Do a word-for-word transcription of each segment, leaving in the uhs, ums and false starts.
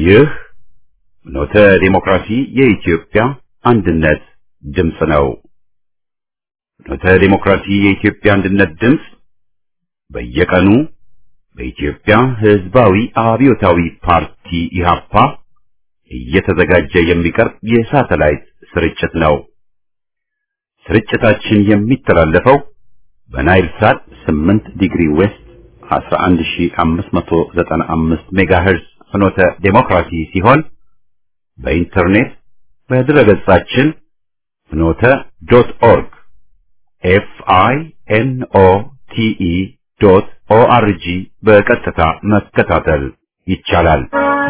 ይህ ኖተ ዲሞክራሲ የኢትዮጵያ አንድነት ድምፅ ነው። ኖተ ዲሞክራሲ የኢትዮጵያ አንድነት ድምፅ በየቀኑ በኢትዮጵያ ሕዝባዊ አብዮታዊ ፓርቲ ኢህአፓ እየተዘጋጀ የሚቀርብ የሳተላይት ስርጭት ነው። ስርጭታችን የሚተላለፈው በናይል ሳት ስምንት ዲግሪ ዌስት አስራ አንድ ሺህ አምስት መቶ ዘጠና አምስት ሜጋሄርዝ ፍኖተ ዴሞክራሲ ሲሆን በኢንተርኔት በድረገጻችን ፍኖተ ዶት ኦርግ ኤፍ አይ ኤን ኦ ቲ ኢ ዶት ኦ አር ጂ በቀጥታ መከታተል ይቻላል።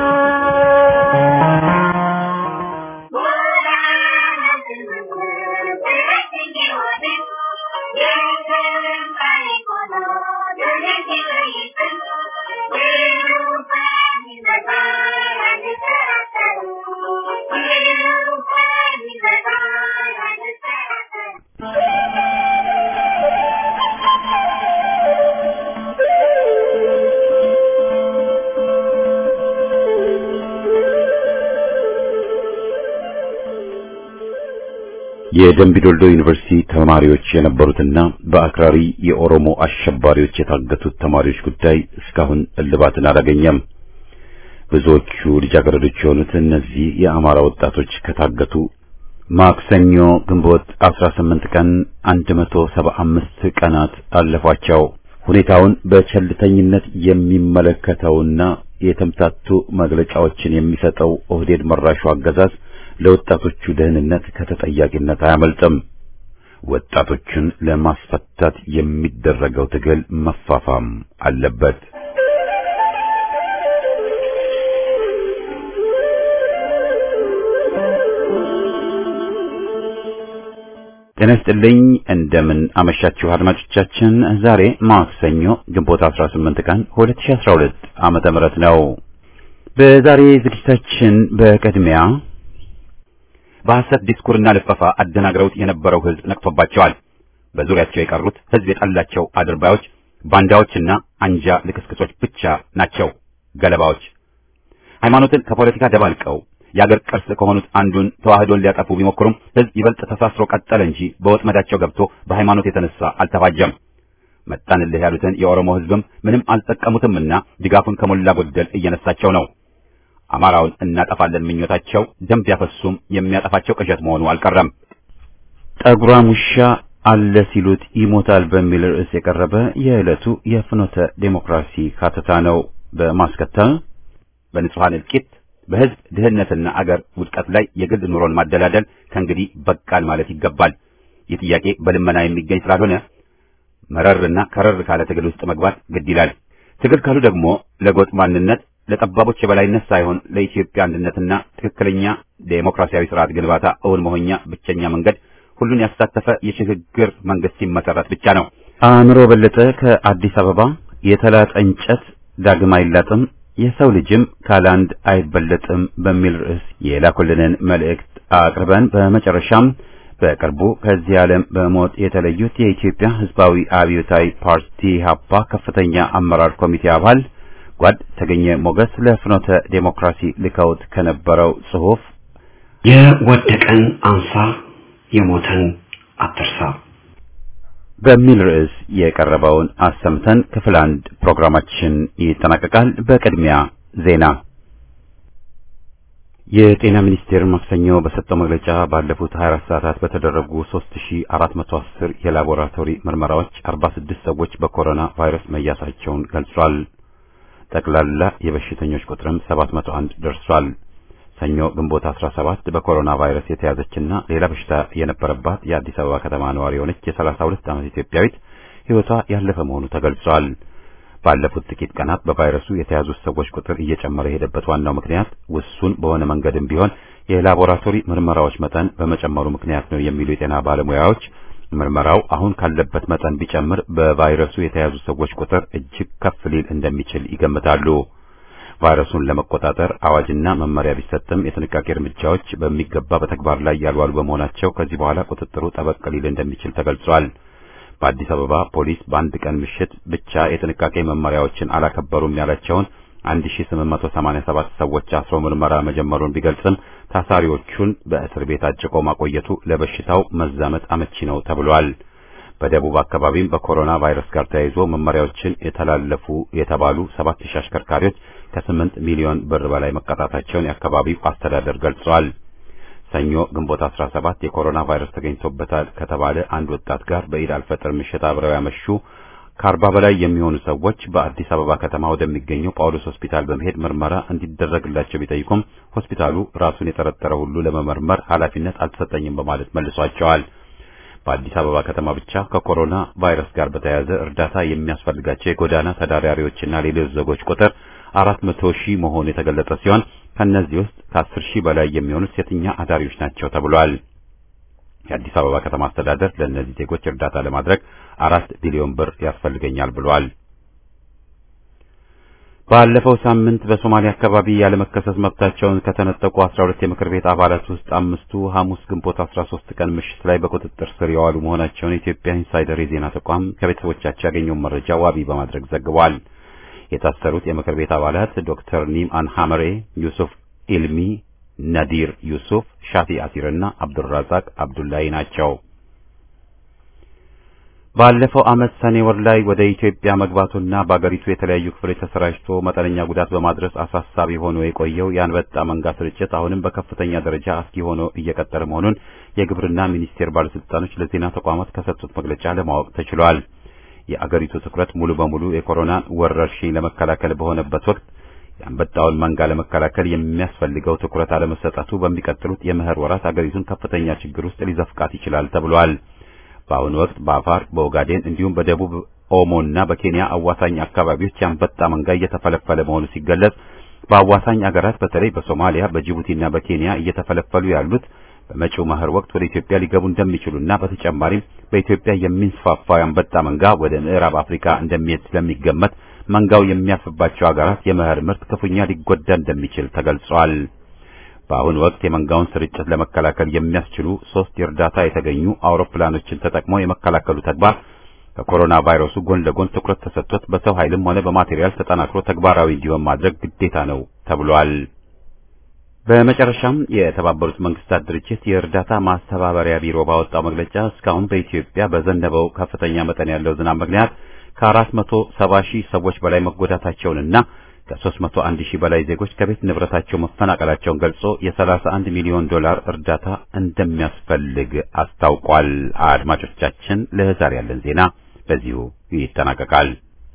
የደምቢ ዶልዶ ዩኒቨርሲቲ ተማሪዎች የነበሩትና በአክራሪ የኦሮሞ አሸባሪዎች የታገቱት ተማሪዎች ጉዳይ እስካሁን እልባትን አላገኘም። ብዙዎቹ ልጃገረዶች የሆኑት እነዚህ የአማራ ወጣቶች ከታገቱ ማክሰኞ ግንቦት አስራ ስምንት ቀን አንድ መቶ ሰባ አምስት ቀናት አለፏቸው። ሁኔታውን በቸልተኝነት የሚመለከተውና የተምታቱ መግለጫዎችን የሚሰጠው ኦህዴድ መራሹ አገዛዝ ለወጣቶቹ ደህንነት ከተጠያቂነት አያመልጥም። ወጣቶችን ለማስፈታት የሚደረገው ትግል መፋፋም አለበት። ጤና ይስጥልኝ፣ እንደምን አመሻችሁ አድማጮቻችን። ዛሬ ማክሰኞ ግንቦት አስራ ስምንት ቀን ሁለት ሺህ አስራ ሁለት ዓመተ ምህረት ነው። በዛሬ ዝግጅታችን በቅድሚያ በሐሰት ዲስኩርና ልፈፋ አደናግረውት የነበረው ህዝብ ነቅቶባቸዋል። በዙሪያቸው የቀሩት ህዝብ የጠላቸው አድርባዮች፣ ባንዳዎችና አንጃ ልክስክሶች ብቻ ናቸው። ገለባዎች ሃይማኖትን ከፖለቲካ ደባልቀው የአገር ቅርስ ከሆኑት አንዱን ተዋህዶን ሊያጠፉ ቢሞክሩም ህዝብ ይበልጥ ተሳስሮ ቀጠለ እንጂ በወጥመዳቸው ገብቶ በሃይማኖት የተነሳ አልተፋጀም። መጣንልህ ያሉትን የኦሮሞ ህዝብም ምንም አልጠቀሙትምና ድጋፉን ከሞላ ጎደል እየነሳቸው ነው። አማራውን እናጠፋለን ምኞታቸው ደም ቢያፈሱም የሚያጠፋቸው ቅዠት መሆኑ አልቀረም። ጠጉራም ውሻ አለ ሲሉት ይሞታል በሚል ርዕስ የቀረበ የዕለቱ የፍኖተ ዴሞክራሲ ካተታ ነው። በማስከተል በንጹሃን እልቂት፣ በህዝብ ድህነትና አገር ውድቀት ላይ የግል ኑሮን ማደላደል ከእንግዲህ በቃል ማለት ይገባል። ይህ ጥያቄ በልመና የሚገኝ ስላልሆነ መረርና ከረር ካለ ትግል ውስጥ መግባት ግድ ይላል። ትግል ካሉ ደግሞ ለጎጥ ማንነት ለጠባቦች የበላይነት ሳይሆን ለኢትዮጵያ አንድነትና ትክክለኛ ዴሞክራሲያዊ ስርዓት ግንባታ እውን መሆኛ ብቸኛ መንገድ ሁሉን ያሳተፈ የሽግግር መንግስት ሲመሰረት ብቻ ነው። አእምሮ በለጠ ከአዲስ አበባ የተላጠ እንጨት ዳግም አይላጥም፣ የሰው ልጅም ካላንድ አይበለጥም በሚል ርዕስ የላኩልንን መልእክት አቅርበን በመጨረሻም በቅርቡ ከዚህ ዓለም በሞት የተለዩት የኢትዮጵያ ሕዝባዊ አብዮታዊ ፓርቲ ኢህአፓ ከፍተኛ አመራር ኮሚቴ አባል ጓድ ተገኘ ሞገስ ለፍኖተ ዴሞክራሲ ልከውት ከነበረው ጽሑፍ የወደቀን አንሳ የሞተን አትርሳ በሚል ርዕስ የቀረበውን አሰምተን ክፍል አንድ ፕሮግራማችን ይጠናቀቃል። በቅድሚያ ዜና። የጤና ሚኒስቴር ማክሰኞ በሰጠው መግለጫ ባለፉት ሀያ አራት ሰዓታት በተደረጉ ሶስት ሺህ አራት መቶ አስር የላቦራቶሪ ምርመራዎች አርባ ስድስት ሰዎች በኮሮና ቫይረስ መያዛቸውን ገልጿል። ጠቅላላ የበሽተኞች ቁጥርም ሰባት መቶ አንድ ደርሷል። ሰኞ ግንቦት አስራ ሰባት በኮሮና ቫይረስ የተያዘችና ሌላ በሽታ የነበረባት የአዲስ አበባ ከተማ ነዋሪ የሆነች የሰላሳ ሁለት ዓመት ኢትዮጵያዊት ሕይወቷ ያለፈ መሆኑ ተገልጿል። ባለፉት ጥቂት ቀናት በቫይረሱ የተያዙት ሰዎች ቁጥር እየጨመረ የሄደበት ዋናው ምክንያት ውሱን በሆነ መንገድም ቢሆን የላቦራቶሪ ምርመራዎች መጠን በመጨመሩ ምክንያት ነው የሚሉ የጤና ባለሙያዎች ምርመራው አሁን ካለበት መጠን ቢጨምር በቫይረሱ የተያዙ ሰዎች ቁጥር እጅግ ከፍ ሊል እንደሚችል ይገምታሉ። ቫይረሱን ለመቆጣጠር አዋጅና መመሪያ ቢሰጥም የጥንቃቄ እርምጃዎች በሚገባ በተግባር ላይ ያልዋሉ በመሆናቸው ከዚህ በኋላ ቁጥጥሩ ጠበቅ ሊል እንደሚችል ተገልጿል። በአዲስ አበባ ፖሊስ በአንድ ቀን ምሽት ብቻ የጥንቃቄ መመሪያዎችን አላከበሩም ያላቸውን አንድ ሺህ ስምንት መቶ ሰማንያ ሰባት ሰዎች አስሮ ምርመራ መጀመሩን ቢገልጽም ታሳሪዎቹን በእስር ቤት አጭቆ ማቆየቱ ለበሽታው መዛመት አመቺ ነው ተብሏል። በደቡብ አካባቢም በኮሮና ቫይረስ ጋር ተያይዞ መመሪያዎችን የተላለፉ የተባሉ ሰባት ሺህ አሽከርካሪዎች ከስምንት ሚሊዮን ብር በላይ መቀጣታቸውን የአካባቢው አስተዳደር ገልጿል። ሰኞ ግንቦት አስራ ሰባት የኮሮና ቫይረስ ተገኝቶበታል ከተባለ አንድ ወጣት ጋር በኢድ አልፈጥር ምሽት አብረው ያመሹ ከአርባ በላይ የሚሆኑ ሰዎች በአዲስ አበባ ከተማ ወደሚገኘው ጳውሎስ ሆስፒታል በመሄድ ምርመራ እንዲደረግላቸው ቢጠይቁም ሆስፒታሉ ራሱን የጠረጠረ ሁሉ ለመመርመር ኃላፊነት አልተሰጠኝም በማለት መልሷቸዋል። በአዲስ አበባ ከተማ ብቻ ከኮሮና ቫይረስ ጋር በተያያዘ እርዳታ የሚያስፈልጋቸው የጎዳና ተዳዳሪዎችና ሌሎች ዜጎች ቁጥር አራት መቶ ሺህ መሆኑ የተገለጸ ሲሆን ከነዚህ ውስጥ ከአስር ሺህ በላይ የሚሆኑት ሴተኛ አዳሪዎች ናቸው ተብሏል። የአዲስ አበባ ከተማ አስተዳደር ለእነዚህ ዜጎች እርዳታ ለማድረግ አራት ቢሊዮን ብር ያስፈልገኛል ብሏል። ባለፈው ሳምንት በሶማሊያ አካባቢ ያለመከሰስ መብታቸውን ከተነጠቁ አስራ ሁለት የምክር ቤት አባላት ውስጥ አምስቱ ሐሙስ ግንቦት አስራ ሶስት ቀን ምሽት ላይ በቁጥጥር ስር የዋሉ መሆናቸውን የኢትዮጵያ ኢንሳይደር የዜና ተቋም ከቤተሰቦቻቸው ያገኘውን መረጃ ዋቢ በማድረግ ዘግቧል። የታሰሩት የምክር ቤት አባላት ዶክተር ኒምአን ሐመሬ፣ ዩሱፍ ኢልሚ፣ ናዲር ዩሱፍ፣ ሻፊ አሲርና አብዱራዛቅ አብዱላይ ናቸው። ባለፈው ዓመት ሰኔ ወር ላይ ወደ ኢትዮጵያ መግባቱና በአገሪቱ የተለያዩ ክፍሎች ተሰራጭቶ መጠነኛ ጉዳት በማድረስ አሳሳቢ ሆኖ የቆየው የአንበጣ መንጋ ስርጭት አሁንም በከፍተኛ ደረጃ አስጊ ሆኖ እየቀጠለ መሆኑን የግብርና ሚኒስቴር ባለስልጣኖች ለዜና ተቋማት ከሰጡት መግለጫ ለማወቅ ተችሏል። የአገሪቱ ትኩረት ሙሉ በሙሉ የኮሮና ወረርሽኝ ለመከላከል በሆነበት ወቅት የአንበጣውን መንጋ ለመከላከል የሚያስፈልገው ትኩረት አለመሰጠቱ በሚቀጥሉት የመኸር ወራት አገሪቱን ከፍተኛ ችግር ውስጥ ሊዘፍቃት ይችላል ተብሏል። በአሁኑ ወቅት በአፋር፣ በኦጋዴን እንዲሁም በደቡብ ኦሞና በኬንያ አዋሳኝ አካባቢዎች የአንበጣ መንጋ እየተፈለፈለ መሆኑ ሲገለጽ በአዋሳኝ አገራት በተለይ በሶማሊያ፣ በጅቡቲና በኬንያ እየተፈለፈሉ ያሉት በመጪው መኸር ወቅት ወደ ኢትዮጵያ ሊገቡ እንደሚችሉና በተጨማሪም በኢትዮጵያ የሚንስፋፋው የአንበጣ መንጋ ወደ ምዕራብ አፍሪካ እንደሚሄድ ስለሚገመት መንጋው የሚያልፍባቸው አገራት የመኸር ምርት ክፉኛ ሊጎዳ እንደሚችል ተገልጿል። በአሁኑ ወቅት የመንጋውን ስርጭት ለመከላከል የሚያስችሉ ሶስት የእርዳታ የተገኙ አውሮፕላኖችን ተጠቅሞ የመከላከሉ ተግባር ከኮሮና ቫይረሱ ጎን ለጎን ትኩረት ተሰጥቶት በሰው ኃይልም ሆነ በማቴሪያል ተጠናክሮ ተግባራዊ እንዲሆን ማድረግ ግዴታ ነው ተብሏል። በመጨረሻም የተባበሩት መንግስታት ድርጅት የእርዳታ ማስተባበሪያ ቢሮ ባወጣው መግለጫ እስካሁን በኢትዮጵያ በዘነበው ከፍተኛ መጠን ያለው ዝናብ ምክንያት ከአራት መቶ ሰባ ሺህ ሰዎች በላይ መጎዳታቸውንና ከሦስት መቶ አንድ ሺህ በላይ ዜጎች ከቤት ንብረታቸው መፈናቀላቸውን ገልጾ የሰላሳ አንድ ሚሊዮን ዶላር እርዳታ እንደሚያስፈልግ አስታውቋል። አድማጮቻችን ለዛሬ ያለን ዜና በዚሁ ይጠናቀቃል።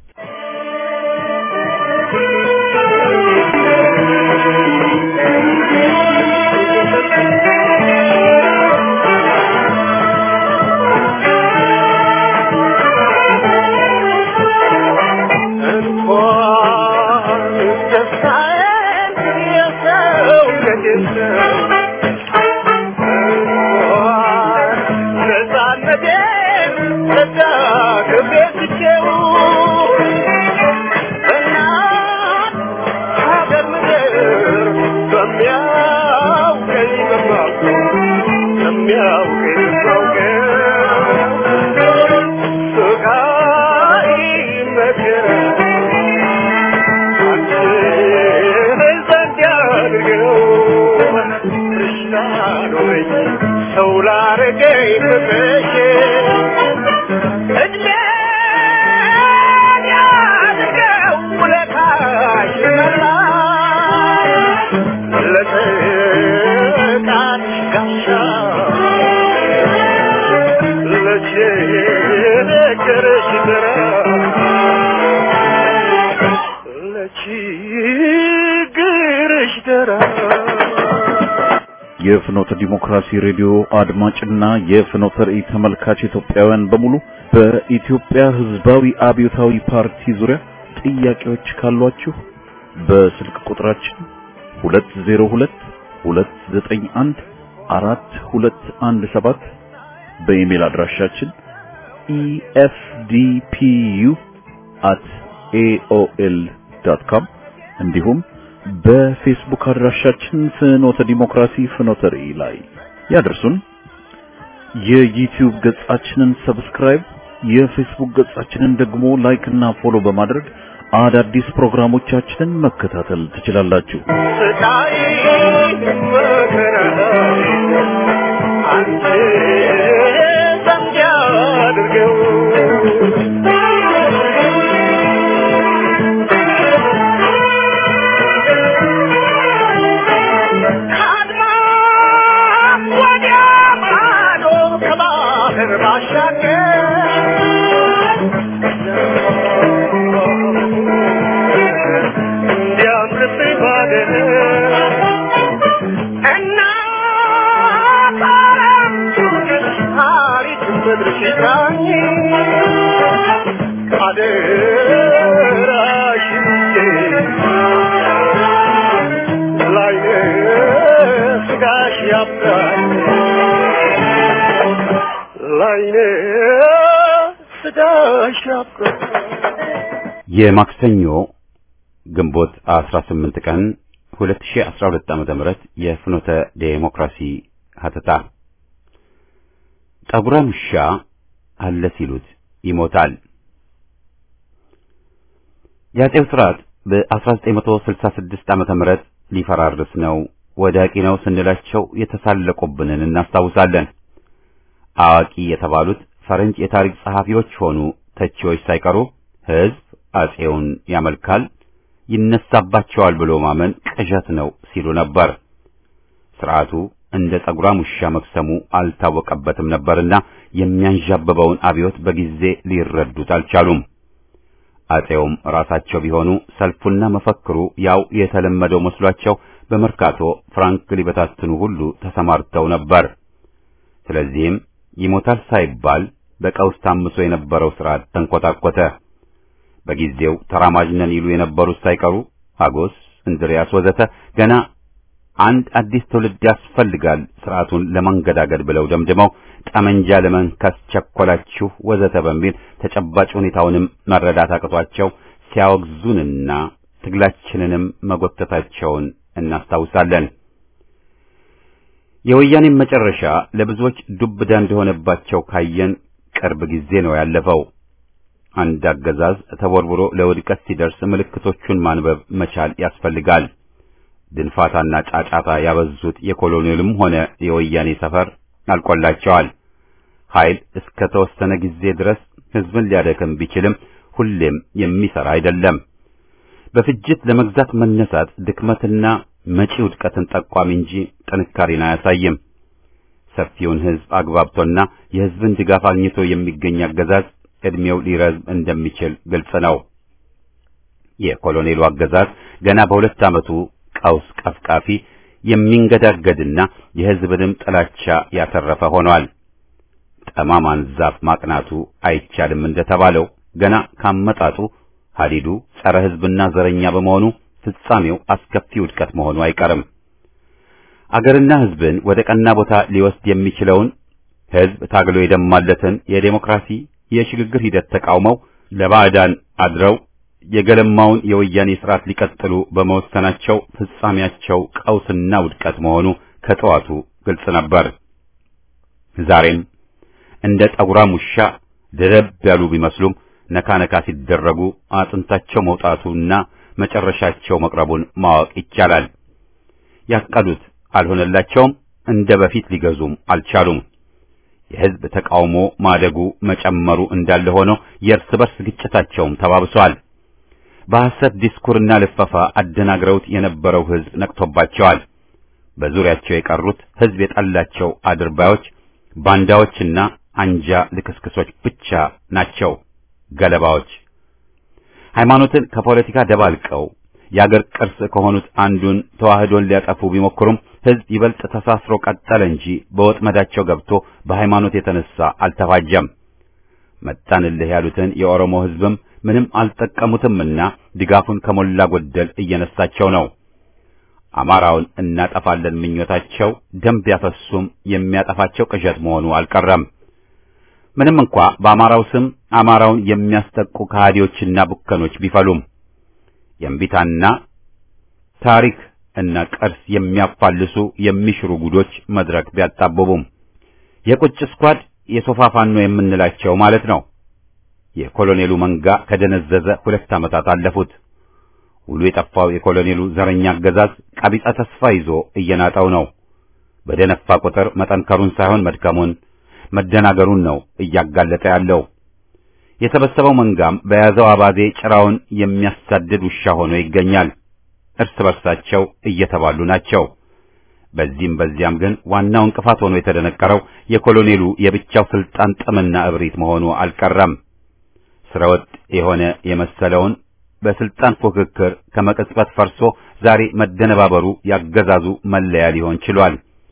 የፍኖተ ዲሞክራሲ ሬዲዮ አድማጭና የፍኖተ ራእይ ተመልካች ኢትዮጵያውያን በሙሉ በኢትዮጵያ ሕዝባዊ አብዮታዊ ፓርቲ ዙሪያ ጥያቄዎች ካሏችሁ በስልክ ቁጥራችን ሁለት ዜሮ ሁለት ሁለት ዘጠኝ አንድ አራት ሁለት አንድ ሰባት በኢሜል አድራሻችን e f d p u at a o l dot com እንዲሁም በፌስቡክ አድራሻችን ፍኖተ ዲሞክራሲ ፍኖተ ራእይ ላይ ያደርሱን። የዩቲዩብ ገጻችንን ሰብስክራይብ፣ የፌስቡክ ገጻችንን ደግሞ ላይክ እና ፎሎ በማድረግ አዳዲስ ፕሮግራሞቻችንን መከታተል ትችላላችሁ። ስታይ መከራ አንተ ዘንጃድርገው የማክሰኞ ግንቦት አስራ ስምንት ቀን ሁለት ሺህ አስራ ሁለት ዓመተ ምህረት የፍኖተ ዴሞክራሲ ሀተታ ጠጉራም ውሻ አለ ሲሉት ይሞታል። የአፄው ስርዓት በአስራ ዘጠኝ መቶ ስልሳ ስድስት ዓመተ ምህረት ሊፈራርስ ነው ወዳቂ ነው ስንላቸው የተሳለቁብንን እናስታውሳለን። አዋቂ የተባሉት ፈረንጅ የታሪክ ጸሐፊዎች ሆኑ ተቺዎች ሳይቀሩ ሕዝብ አፄውን ያመልካል ይነሳባቸዋል ብሎ ማመን ቅዠት ነው ሲሉ ነበር። ስርዓቱ እንደ ጸጉራም ውሻ መክሰሙ አልታወቀበትም ነበርና የሚያንዣብበውን አብዮት በጊዜ ሊረዱት አልቻሉም። አፄውም ራሳቸው ቢሆኑ ሰልፉና መፈክሩ ያው የተለመደው መስሏቸው በመርካቶ ፍራንክ ሊበታትኑ ሁሉ ተሰማርተው ነበር። ስለዚህም ይሞታል ሳይባል በቀውስ ታምሶ የነበረው ስርዓት ተንኮታኮተ። በጊዜው ተራማጅ ነን ይሉ የነበሩት ሳይቀሩ አጎስ፣ እንድሪያስ ወዘተ ገና አንድ አዲስ ትውልድ ያስፈልጋል ስርዓቱን ለመንገዳገድ ብለው ደምድመው ጠመንጃ ለመንከስ ቸኮላችሁ ወዘተ በሚል ተጨባጭ ሁኔታውንም መረዳት አቅቷቸው ሲያወግዙንና ትግላችንንም መጎተታቸውን እናስታውሳለን። የወያኔም መጨረሻ ለብዙዎች ዱብዳ እንደሆነባቸው ካየን ቅርብ ጊዜ ነው ያለፈው። አንድ አገዛዝ ተቦርብሮ ለውድቀት ሲደርስ ምልክቶቹን ማንበብ መቻል ያስፈልጋል። ድንፋታና ጫጫታ ያበዙት የኮሎኔልም ሆነ የወያኔ ሰፈር አልቆላቸዋል። ኃይል እስከ ተወሰነ ጊዜ ድረስ ህዝብን ሊያደክም ቢችልም ሁሌም የሚሰራ አይደለም። በፍጅት ለመግዛት መነሳት ድክመትና መጪ ውድቀትን ጠቋሚ እንጂ ጥንካሬን አያሳይም። ሰፊውን ህዝብ አግባብቶና የህዝብን ድጋፍ አግኝቶ የሚገኝ አገዛዝ እድሜው ሊረዝም እንደሚችል ግልጽ ነው። የኮሎኔሉ አገዛዝ ገና በሁለት ዓመቱ ቀውስ ቀፍቃፊ የሚንገዳገድና የህዝብንም ጥላቻ ያተረፈ ሆኗል። ጠማማን ዛፍ ማቅናቱ አይቻልም እንደተባለው ገና ካመጣጡ ሀዲዱ ጸረ ህዝብና ዘረኛ በመሆኑ ፍጻሜው አስከፊ ውድቀት መሆኑ አይቀርም። አገርና ህዝብን ወደ ቀና ቦታ ሊወስድ የሚችለውን ህዝብ ታግሎ የደማለትን የዴሞክራሲ የሽግግር ሂደት ተቃውመው ለባዕዳን አድረው የገለማውን የወያኔ ስርዓት ሊቀጥሉ በመወሰናቸው ፍጻሜያቸው ቀውስና ውድቀት መሆኑ ከጠዋቱ ግልጽ ነበር። ዛሬም እንደ ጠጉራም ውሻ ደረብ ያሉ ቢመስሉም ነካ ነካ ሲደረጉ አጥንታቸው መውጣቱና መጨረሻቸው መቅረቡን ማወቅ ይቻላል። ያቀዱት አልሆነላቸውም፣ እንደ በፊት ሊገዙም አልቻሉም። የህዝብ ተቃውሞ ማደጉ መጨመሩ እንዳለ ሆኖ የእርስ በርስ ግጭታቸውም ተባብሷል። በሐሰት ዲስኩርና ልፈፋ አደናግረውት የነበረው ህዝብ ነቅቶባቸዋል። በዙሪያቸው የቀሩት ህዝብ የጠላቸው አድርባዮች፣ ባንዳዎችና አንጃ ልክስክሶች ብቻ ናቸው፣ ገለባዎች። ሃይማኖትን ከፖለቲካ ደባልቀው የአገር ቅርስ ከሆኑት አንዱን ተዋህዶን ሊያጠፉ ቢሞክሩም ህዝብ ይበልጥ ተሳስሮ ቀጠለ እንጂ በወጥመዳቸው ገብቶ በሃይማኖት የተነሳ አልተፋጀም። መጣንልህ ያሉትን የኦሮሞ ህዝብም ምንም አልጠቀሙትምና ድጋፉን ከሞላ ጎደል እየነሳቸው ነው። አማራውን እናጠፋለን ምኞታቸው ደም ቢያፈሱም የሚያጠፋቸው ቅዠት መሆኑ አልቀረም። ምንም እንኳ በአማራው ስም አማራውን የሚያስጠቁ ከሃዲዎችና ቡከኖች ቢፈሉም የእምቢታና ታሪክ እና ቅርስ የሚያፋልሱ የሚሽሩ ጉዶች መድረክ ቢያጣብቡም የቁጭ ስኳድ የሶፋ ፋኖ የምንላቸው ማለት ነው። የኮሎኔሉ መንጋ ከደነዘዘ ሁለት ዓመታት አለፉት። ሁሉ የጠፋው የኮሎኔሉ ዘረኛ አገዛዝ ቀቢጸ ተስፋ ይዞ እየናጠው ነው። በደነፋ ቁጥር መጠንከሩን ሳይሆን መድከሙን፣ መደናገሩን ነው እያጋለጠ ያለው። የተበሰበው መንጋም በያዘው አባዜ ጭራውን የሚያሳድድ ውሻ ሆኖ ይገኛል። እርስ በርሳቸው እየተባሉ ናቸው። በዚህም በዚያም ግን ዋናው እንቅፋት ሆኖ የተደነቀረው የኮሎኔሉ የብቻው ስልጣን ጥምና እብሪት መሆኑ አልቀረም። ስረወጥ የሆነ የመሰለውን በስልጣን ፉክክር ከመቅጽበት ፈርሶ ዛሬ መደነባበሩ ያገዛዙ መለያ ሊሆን ችሏል።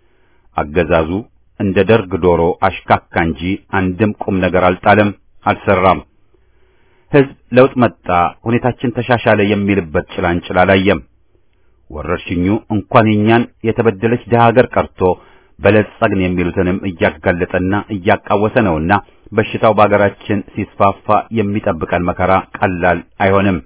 አገዛዙ እንደ ደርግ ዶሮ አሽካካ እንጂ አንድም ቁም ነገር አልጣለም፣ አልሰራም። ሕዝብ ለውጥ መጣ፣ ሁኔታችን ተሻሻለ የሚልበት ጭላንጭል አላየም። ወረርሽኙ እንኳን የኛን የተበደለች ደሃ ሀገር ቀርቶ በለጸግን የሚሉትንም እያጋለጠና እያቃወሰ ነውና በሽታው በአገራችን ሲስፋፋ የሚጠብቀን መከራ ቀላል አይሆንም።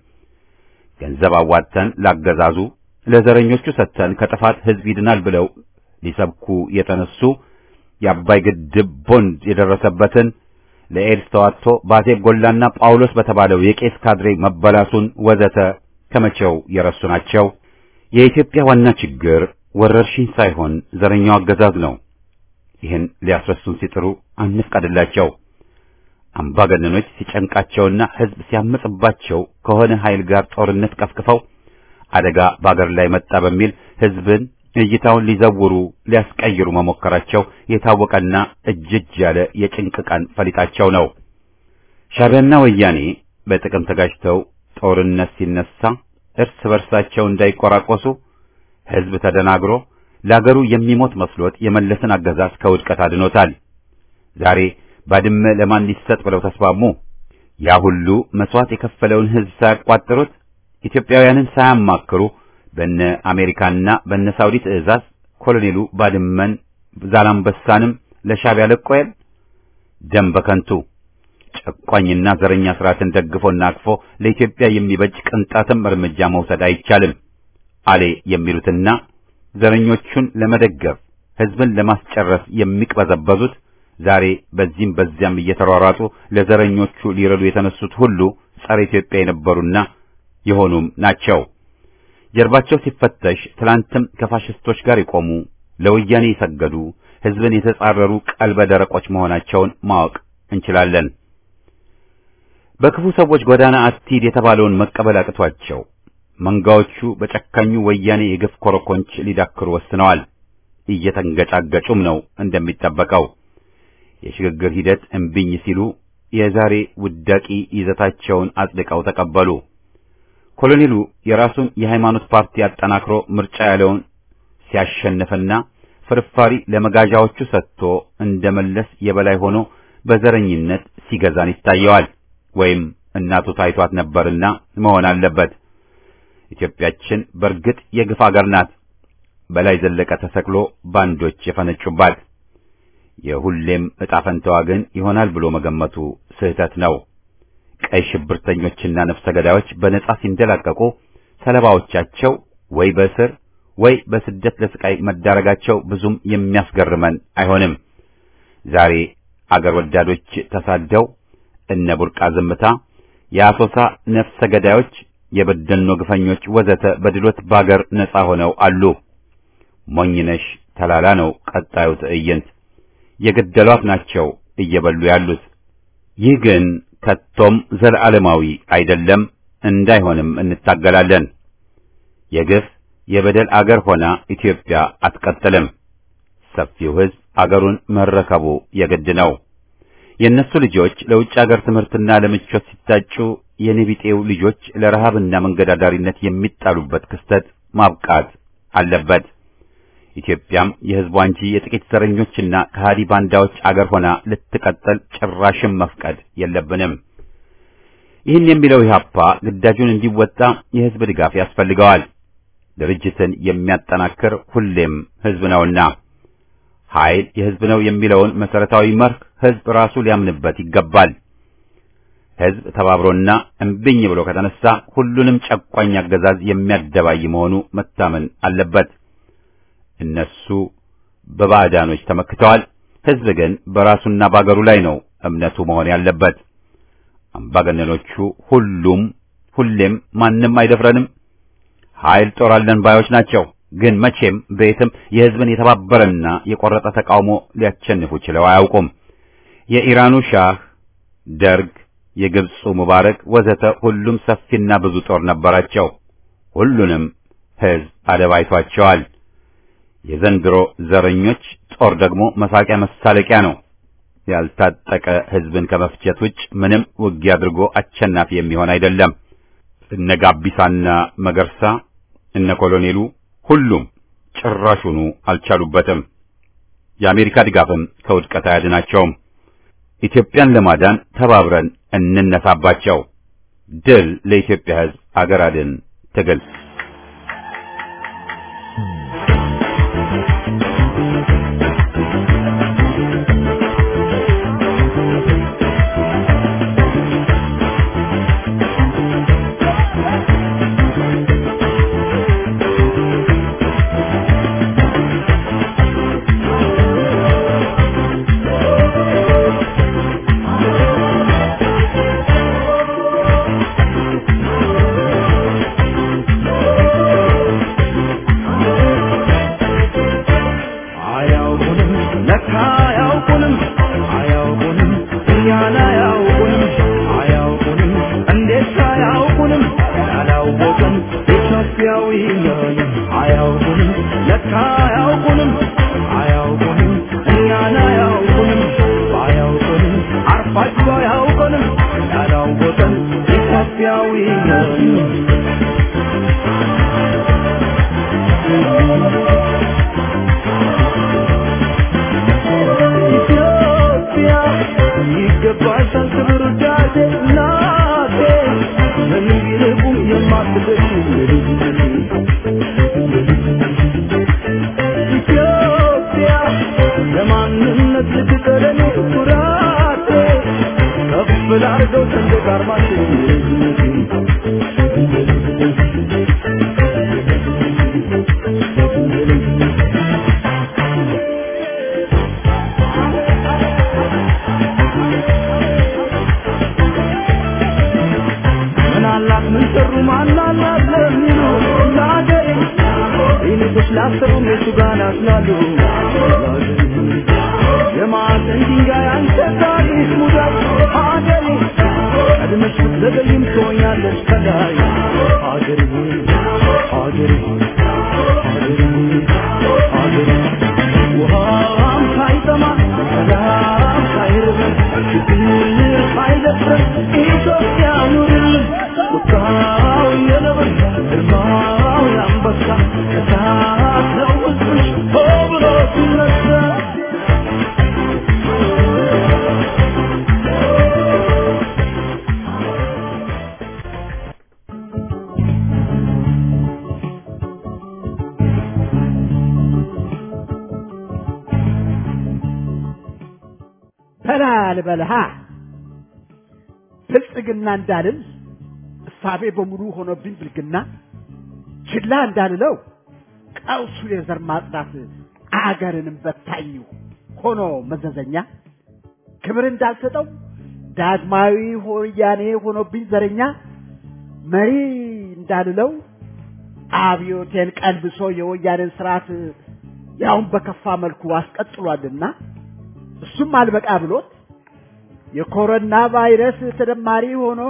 ገንዘብ አዋጥተን ላገዛዙ ለዘረኞቹ ሰጥተን ከጥፋት ሕዝብ ይድናል ብለው ሊሰብኩ የተነሱ የአባይ ግድብ ቦንድ የደረሰበትን ለኤድስ ተዋጥቶ ባዜብ ጎላና ጳውሎስ በተባለው የቄስ ካድሬ መበላሱን ወዘተ ከመቼው የረሱ ናቸው። የኢትዮጵያ ዋና ችግር ወረርሽኝ ሳይሆን ዘረኛው አገዛዝ ነው። ይህን ሊያስረሱን ሲጥሩ አንፍቀድላቸው። አምባገነኖች ሲጨንቃቸውና ሕዝብ ሲያመጽባቸው ከሆነ ኃይል ጋር ጦርነት ቀፍቅፈው አደጋ በአገር ላይ መጣ በሚል ሕዝብን እይታውን ሊዘውሩ ሊያስቀይሩ መሞከራቸው የታወቀና እጅጅ ያለ የጭንቅ ቀን ፈሊጣቸው ነው። ሻዕቢያና ወያኔ በጥቅም ተጋጭተው ጦርነት ሲነሳ እርስ በርሳቸው እንዳይቆራቆሱ ሕዝብ ተደናግሮ ለአገሩ የሚሞት መስሎት የመለስን አገዛዝ ከውድቀት አድኖታል። ዛሬ ባድመ ለማን ሊሰጥ ብለው ተስማሙ? ያ ሁሉ መስዋዕት የከፈለውን ሕዝብ ሳያቋጥሩት ኢትዮጵያውያንን ሳያማክሩ በነ አሜሪካና በነ ሳውዲ ትዕዛዝ ኮሎኔሉ ባድመን ዛላምበሳንም ለሻዕቢያ ለቆየል። ደም በከንቱ ጨቋኝና ዘረኛ ስርዓትን ደግፎና አቅፎ ለኢትዮጵያ የሚበጅ ቅንጣትም እርምጃ መውሰድ አይቻልም አለ የሚሉትና ዘረኞቹን ለመደገፍ ሕዝብን ለማስጨረስ የሚቅበዘበዙት ዛሬ በዚህም በዚያም እየተሯሯጡ ለዘረኞቹ ሊረዱ የተነሱት ሁሉ ጸረ ኢትዮጵያ የነበሩና የሆኑም ናቸው። ጀርባቸው ሲፈተሽ ትላንትም ከፋሽስቶች ጋር የቆሙ ለወያኔ የሰገዱ ሕዝብን የተጻረሩ ቀልበ ደረቆች መሆናቸውን ማወቅ እንችላለን። በክፉ ሰዎች ጎዳና አትሂድ የተባለውን መቀበል አቅቷቸው መንጋዎቹ በጨካኙ ወያኔ የግፍ ኮረኮንች ሊዳክሩ ወስነዋል። እየተንገጫገጩም ነው እንደሚጠበቀው። የሽግግር ሂደት እምቢኝ ሲሉ የዛሬ ውዳቂ ይዘታቸውን አጽድቀው ተቀበሉ። ኮሎኔሉ የራሱን የሃይማኖት ፓርቲ አጠናክሮ ምርጫ ያለውን ሲያሸንፍና ፍርፋሪ ለመጋዣዎቹ ሰጥቶ እንደመለስ የበላይ ሆኖ በዘረኝነት ሲገዛን ይታየዋል። ወይም እናቱ ታይቷት ነበርና መሆን አለበት። ኢትዮጵያችን በርግጥ የግፍ አገር ናት። በላይ ዘለቀ ተሰቅሎ ባንዶች የፈነጩባት። የሁሌም ዕጣ ፈንታዋ ግን ይሆናል ብሎ መገመቱ ስህተት ነው። ቀይ ሽብርተኞችና ነፍሰ ገዳዮች በነጻ ሲንደላቀቁ ሰለባዎቻቸው ወይ በእስር ወይ በስደት ለስቃይ መዳረጋቸው ብዙም የሚያስገርመን አይሆንም። ዛሬ አገር ወዳዶች ተሳደው እነ ቡርቃ ዝምታ፣ የአሶሳ ነፍሰ ገዳዮች፣ የበደኖ ግፈኞች ወዘተ በድሎት ባገር ነጻ ሆነው አሉ። ሞኝነሽ ተላላ ነው ቀጣዩ ትዕይንት። የገደሏት ናቸው እየበሉ ያሉት። ይህ ግን ከቶም ዘላለማዊ አይደለም፣ እንዳይሆንም እንታገላለን። የግፍ የበደል አገር ሆና ኢትዮጵያ አትቀጥልም። ሰፊው ሕዝብ አገሩን መረከቡ የግድ ነው። የእነሱ ልጆች ለውጭ አገር ትምህርትና ለምቾት ሲታጩ የኔቢጤው ልጆች ለረሃብና መንገድ አዳሪነት የሚጣሉበት ክስተት ማብቃት አለበት። ኢትዮጵያም የሕዝቧ እንጂ የጥቂት ዘረኞችና ከሃዲ ባንዳዎች አገር ሆና ልትቀጥል ጭራሽም መፍቀድ የለብንም። ይህን የሚለው ኢህአፓ ግዳጁን እንዲወጣ የሕዝብ ድጋፍ ያስፈልገዋል። ድርጅትን የሚያጠናክር ሁሌም ሕዝብ ነውና ኃይል የሕዝብ ነው የሚለውን መሰረታዊ መርህ ሕዝብ ራሱ ሊያምንበት ይገባል። ሕዝብ ተባብሮና እምብኝ ብሎ ከተነሳ ሁሉንም ጨቋኝ አገዛዝ የሚያደባይ መሆኑ መታመን አለበት። እነሱ በባዕዳኖች ተመክተዋል። ሕዝብ ግን በራሱና በአገሩ ላይ ነው እምነቱ መሆን ያለበት። አምባገነኖቹ ሁሉም ሁሌም ማንም አይደፍረንም ኃይል ጦር አለን ባዮች ናቸው። ግን መቼም በየትም የህዝብን የተባበረና የቆረጠ ተቃውሞ ሊያቸንፉ ችለው አያውቁም። የኢራኑ ሻህ፣ ደርግ፣ የግብፁ ሙባረክ ወዘተ ሁሉም ሰፊና ብዙ ጦር ነበራቸው። ሁሉንም ህዝብ አደባይቷቸዋል። የዘንድሮ ዘረኞች ጦር ደግሞ መሳቂያ መሳለቂያ ነው። ያልታጠቀ ህዝብን ከመፍጀት ውጭ ምንም ውጊያ አድርጎ አሸናፊ የሚሆን አይደለም። እነ ጋቢሳና መገርሳ እነ ኮሎኔሉ ሁሉም ጭራሹኑ አልቻሉበትም። የአሜሪካ ድጋፍም ከውድቀት አያድናቸውም። ኢትዮጵያን ለማዳን ተባብረን እንነሳባቸው። ድል ለኢትዮጵያ ህዝብ፣ አገር አድን ትግል። በልሃ ፍልጽግና እንዳልን እሳቤ በሙሉ ሆኖብኝ ብልግና ችላ እንዳልለው ቀውሱ የዘር ማጽዳት አገርንም በታኙ ሆኖ መዘዘኛ ክብር እንዳልሰጠው ዳግማዊ ሆያኔ ሆኖብኝ ዘረኛ መሪ እንዳልለው አብዮቴን ቀልብሶ የወያኔን ስርዓት ያውን በከፋ መልኩ አስቀጥሏልና እሱም አልበቃ ብሎት የኮሮና ቫይረስ ተደማሪ ሆኖ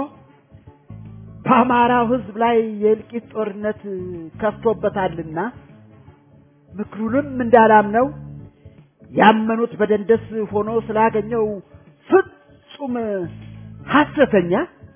በአማራው ህዝብ ላይ የእልቂት ጦርነት ከፍቶበታልና ምክሩንም እንዳላምነው ያመኑት በደንደስ ሆኖ ስላገኘው ፍጹም ሐሰተኛ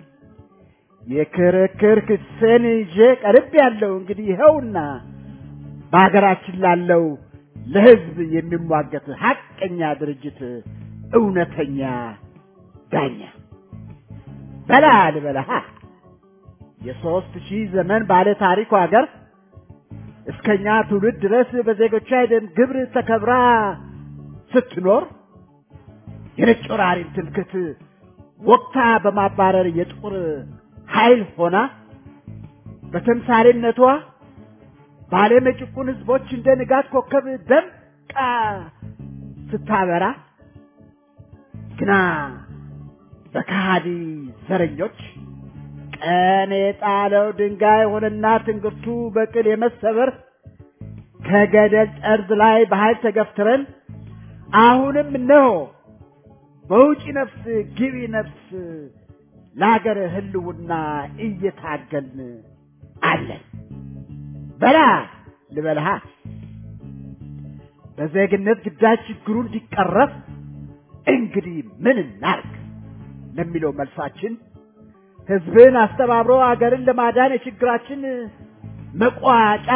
የክርክር ክስን ይዤ ቀርብ ያለው እንግዲህ ይኸውና በሀገራችን ላለው ለህዝብ የሚሟገት ሐቀኛ ድርጅት እውነተኛ ዳኛ በላል በለሃ የሶስት ሺህ ዘመን ባለ ታሪኩ ሀገር እስከኛ ትውልድ ድረስ በዜጎቿ የደም ግብር ተከብራ ስትኖር የነጭ ወራሪን ትምክህት ወቅታ በማባረር የጥቁር ኃይል ሆና በተምሳሌነቷ ባለም የጭቁን ህዝቦች እንደ ንጋት ኮከብ ደምቃ ስታበራ ግና በካዲ ዘረኞች ቀን የጣለው ድንጋይ ሆነና ትንግርቱ በቅል የመሰበር ከገደል ጠርዝ ላይ በኃይል ተገፍትረን አሁንም ነው በውጪ ነፍስ ግቢ ነፍስ ለሀገር ህልውና እየታገልን አለን። በላ ልበልሃ በዜግነት ግዳጅ ችግሩ እንዲቀረፍ እንግዲህ ምን እናርግ ለሚለው መልሳችን ህዝብን አስተባብሮ ሀገርን ለማዳን የችግራችን መቋጫ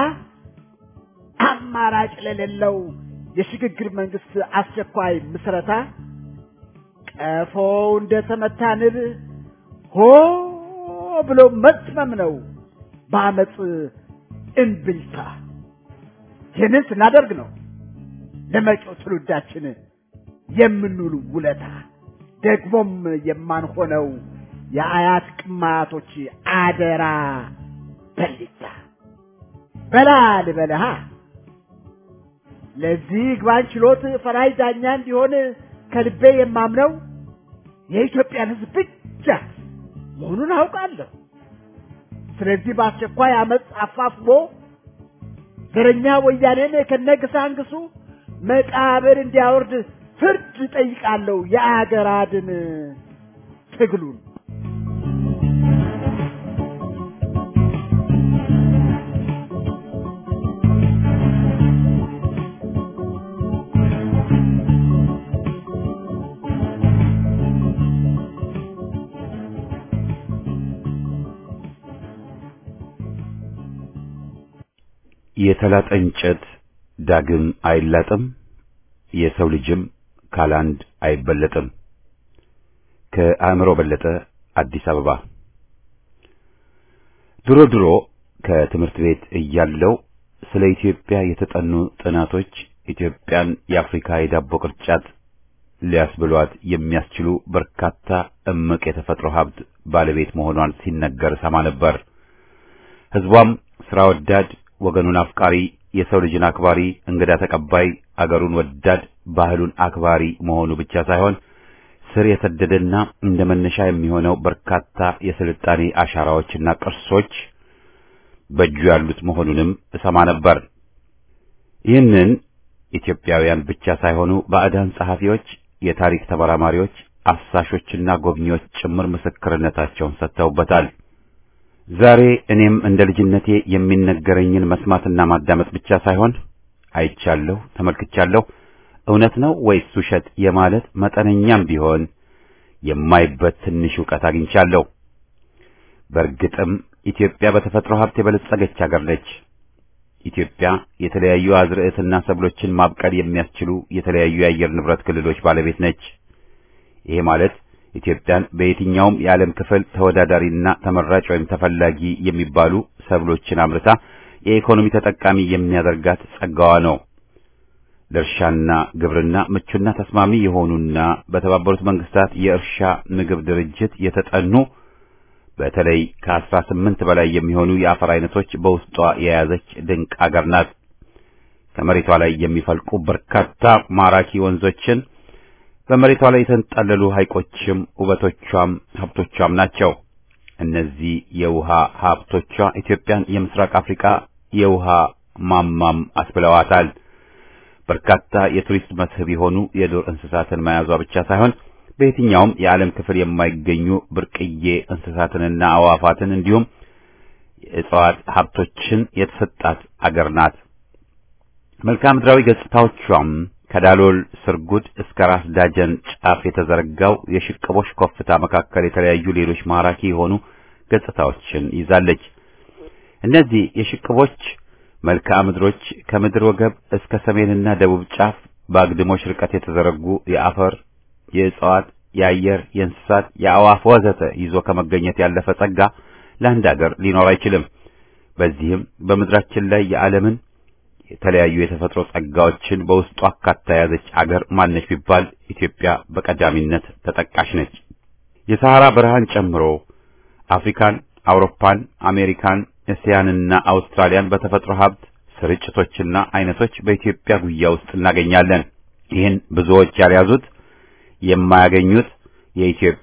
አማራጭ ለሌለው የሽግግር መንግስት አስቸኳይ ምስረታ ቀፎው እንደተመታ ንብ ሆ ብሎ መትመም ነው በአመፅ እንብልታ። ይህንን ስናደርግ ነው ለመጪው ትውልዳችን የምንውል ውለታ ደግሞም የማንሆነው የአያት ቅማቶች አደራ በሊታ። በላ ልበልሃ ለዚህ ግባን ችሎት ፈራጅ ዳኛ እንዲሆን ከልቤ የማምነው የኢትዮጵያን ህዝብ ብቻ መሆኑን አውቃለሁ። ስለዚህ በአስቸኳይ አመፅ አፋፍሞ ዘረኛ ወያኔን ከነግሳንግሱ መቃብር እንዲያወርድ ፍርድ ጠይቃለሁ የአገር አድን ትግሉን። የተላጠ እንጨት ዳግም አይላጥም፣ የሰው ልጅም ካላንድ አይበለጥም። ከአእምሮ በለጠ አዲስ አበባ። ድሮ ድሮ ከትምህርት ቤት እያለው ስለ ኢትዮጵያ የተጠኑ ጥናቶች ኢትዮጵያን የአፍሪካ የዳቦ ቅርጫት ሊያስብሏት የሚያስችሉ በርካታ እምቅ የተፈጥሮ ሀብት ባለቤት መሆኗን ሲነገር ሰማ ነበር። ህዝቧም ስራ ወዳድ፣ ወገኑን አፍቃሪ፣ የሰው ልጅን አክባሪ፣ እንግዳ ተቀባይ፣ አገሩን ወዳድ፣ ባህሉን አክባሪ መሆኑ ብቻ ሳይሆን ስር የሰደደና እንደ መነሻ የሚሆነው በርካታ የስልጣኔ አሻራዎችና ቅርሶች በእጁ ያሉት መሆኑንም እሰማ ነበር። ይህንን ኢትዮጵያውያን ብቻ ሳይሆኑ ባዕዳን ጸሐፊዎች፣ የታሪክ ተመራማሪዎች፣ አሳሾችና ጎብኚዎች ጭምር ምስክርነታቸውን ሰጥተውበታል። ዛሬ እኔም እንደ ልጅነቴ የሚነገረኝን መስማትና ማዳመጥ ብቻ ሳይሆን አይቻለሁ፣ ተመልክቻለሁ፣ እውነት ነው ወይስ ውሸት የማለት መጠነኛም ቢሆን የማይበት ትንሽ ዕውቀት አግኝቻለሁ። በእርግጥም ኢትዮጵያ በተፈጥሮ ሀብት የበለጸገች ሀገር ነች። ኢትዮጵያ የተለያዩ አዝርዕትና ሰብሎችን ማብቀል የሚያስችሉ የተለያዩ የአየር ንብረት ክልሎች ባለቤት ነች። ይሄ ማለት ኢትዮጵያን በየትኛውም የዓለም ክፍል ተወዳዳሪና ተመራጭ ወይም ተፈላጊ የሚባሉ ሰብሎችን አምርታ የኢኮኖሚ ተጠቃሚ የሚያደርጋት ጸጋዋ ነው። ለእርሻና ግብርና ምቹና ተስማሚ የሆኑና በተባበሩት መንግስታት የእርሻ ምግብ ድርጅት የተጠኑ በተለይ ከአስራ ስምንት በላይ የሚሆኑ የአፈር አይነቶች በውስጧ የያዘች ድንቅ አገር ናት። ከመሬቷ ላይ የሚፈልቁ በርካታ ማራኪ ወንዞችን፣ በመሬቷ ላይ የተንጣለሉ ሐይቆችም ውበቶቿም ሀብቶቿም ናቸው። እነዚህ የውሃ ሀብቶቿ ኢትዮጵያን የምስራቅ አፍሪካ የውሃ ማማም አስብለዋታል። በርካታ የቱሪስት መስህብ የሆኑ የዱር እንስሳትን መያዟ ብቻ ሳይሆን በየትኛውም የዓለም ክፍል የማይገኙ ብርቅዬ እንስሳትንና አዋፋትን እንዲሁም የእጽዋት ሀብቶችን የተሰጣት አገር ናት። መልክዓ ምድራዊ ገጽታዎቿም ከዳሎል ስርጉድ እስከ ራስ ዳጀን ጫፍ የተዘረጋው የሽቅቦሽ ኮፍታ መካከል የተለያዩ ሌሎች ማራኪ የሆኑ ገጽታዎችን ይዛለች። እነዚህ የሽቅቦች መልክዓ ምድሮች ከምድር ወገብ እስከ ሰሜንና ደቡብ ጫፍ በአግድሞሽ ርቀት የተዘረጉ የአፈር፣ የእጽዋት፣ የአየር፣ የእንስሳት፣ የአዋፍ ወዘተ ይዞ ከመገኘት ያለፈ ጸጋ ለአንድ አገር ሊኖር አይችልም። በዚህም በምድራችን ላይ የዓለምን የተለያዩ የተፈጥሮ ጸጋዎችን በውስጡ አካታ የያዘች አገር ማነች ቢባል ኢትዮጵያ በቀዳሚነት ተጠቃሽ ነች። የሰሐራ በረሃን ጨምሮ አፍሪካን፣ አውሮፓን፣ አሜሪካን፣ እስያንና አውስትራሊያን በተፈጥሮ ሀብት ስርጭቶችና አይነቶች በኢትዮጵያ ጉያ ውስጥ እናገኛለን። ይህን ብዙዎች ያልያዙት የማያገኙት የኢትዮጵያ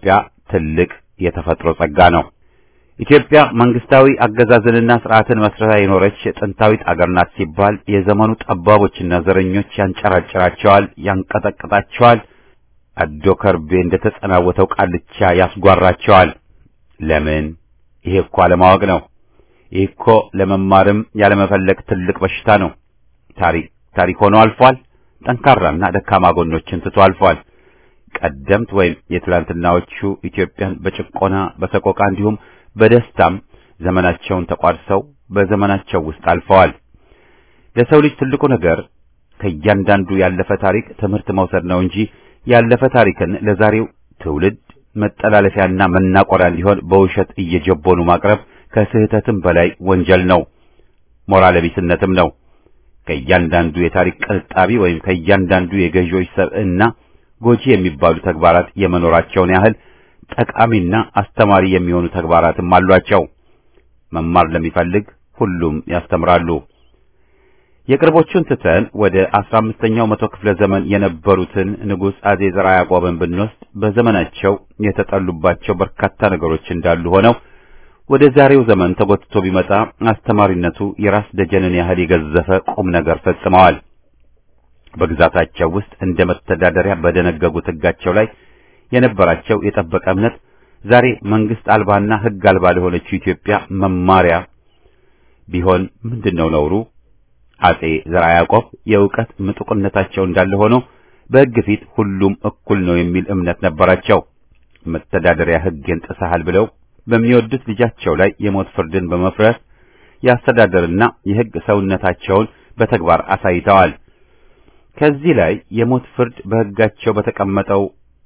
ትልቅ የተፈጥሮ ጸጋ ነው። ኢትዮጵያ መንግስታዊ አገዛዝንና ስርዓትን መስርታ የኖረች ጥንታዊት አገር ናት ሲባል የዘመኑ ጠባቦችና ዘረኞች ያንጨራጭራቸዋል፣ ያንቀጠቅጣቸዋል። አዶ ከርቤ እንደተጸናወተው ቃልቻ ያስጓራቸዋል። ለምን? ይሄ እኮ አለማወቅ ነው። ይሄ እኮ ለመማርም ያለመፈለግ ትልቅ በሽታ ነው። ታሪክ ታሪክ ሆኖ አልፏል። ጠንካራና ደካማ ጎኖችን ትቶ አልፏል። ቀደምት ወይም የትላንትናዎቹ ኢትዮጵያን በጭቆና በሰቆቃ እንዲሁም በደስታም ዘመናቸውን ተቋርሰው በዘመናቸው ውስጥ አልፈዋል። ለሰው ልጅ ትልቁ ነገር ከእያንዳንዱ ያለፈ ታሪክ ትምህርት መውሰድ ነው እንጂ ያለፈ ታሪክን ለዛሬው ትውልድ መጠላለፊያና መናቆሪያ እንዲሆን በውሸት እየጀቦኑ ማቅረብ ከስህተትም በላይ ወንጀል ነው፣ ሞራል ቢስነትም ነው። ከእያንዳንዱ የታሪክ ቅልጣቢ ወይም ከእያንዳንዱ የገዢዎች ሰብዕና ጎጂ የሚባሉ ተግባራት የመኖራቸውን ያህል ጠቃሚና አስተማሪ የሚሆኑ ተግባራትም አሏቸው። መማር ለሚፈልግ ሁሉም ያስተምራሉ። የቅርቦቹን ትተን ወደ አስራ አምስተኛው መቶ ክፍለ ዘመን የነበሩትን ንጉሥ አጼ ዘርዓ ያዕቆብን ብንወስድ በዘመናቸው የተጠሉባቸው በርካታ ነገሮች እንዳሉ ሆነው ወደ ዛሬው ዘመን ተጎትቶ ቢመጣ አስተማሪነቱ የራስ ደጀንን ያህል የገዘፈ ቁም ነገር ፈጽመዋል። በግዛታቸው ውስጥ እንደ መተዳደሪያ በደነገጉት ሕጋቸው ላይ የነበራቸው የጠበቀ እምነት ዛሬ መንግስት አልባና ሕግ አልባ ለሆነችው ኢትዮጵያ መማሪያ ቢሆን ምንድነው ነውሩ? አጼ ዘርዓ ያዕቆብ የእውቀት ምጡቅነታቸው እንዳለ ሆኖ በሕግ ፊት ሁሉም እኩል ነው የሚል እምነት ነበራቸው። መተዳደሪያ ሕግን ጥሰሃል ብለው በሚወዱት ልጃቸው ላይ የሞት ፍርድን በመፍረድ ያስተዳደርና የሕግ ሰውነታቸውን በተግባር አሳይተዋል። ከዚህ ላይ የሞት ፍርድ በሕጋቸው በተቀመጠው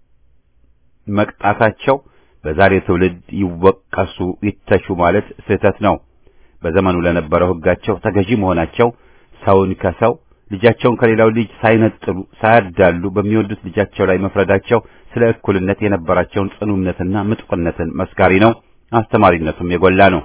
መቅጣታቸው በዛሬ ትውልድ ይወቀሱ ይተቹ ማለት ስህተት ነው። በዘመኑ ለነበረው ሕጋቸው ተገዢ መሆናቸው ሰውን ከሰው ልጃቸውን ከሌላው ልጅ ሳይነጥሉ ሳያዳሉ በሚወዱት ልጃቸው ላይ መፍረዳቸው ስለ እኩልነት የነበራቸውን ጽኑ እምነትና ምጡቅነትን መስካሪ ነው። አስተማሪነቱም የጎላ ነው።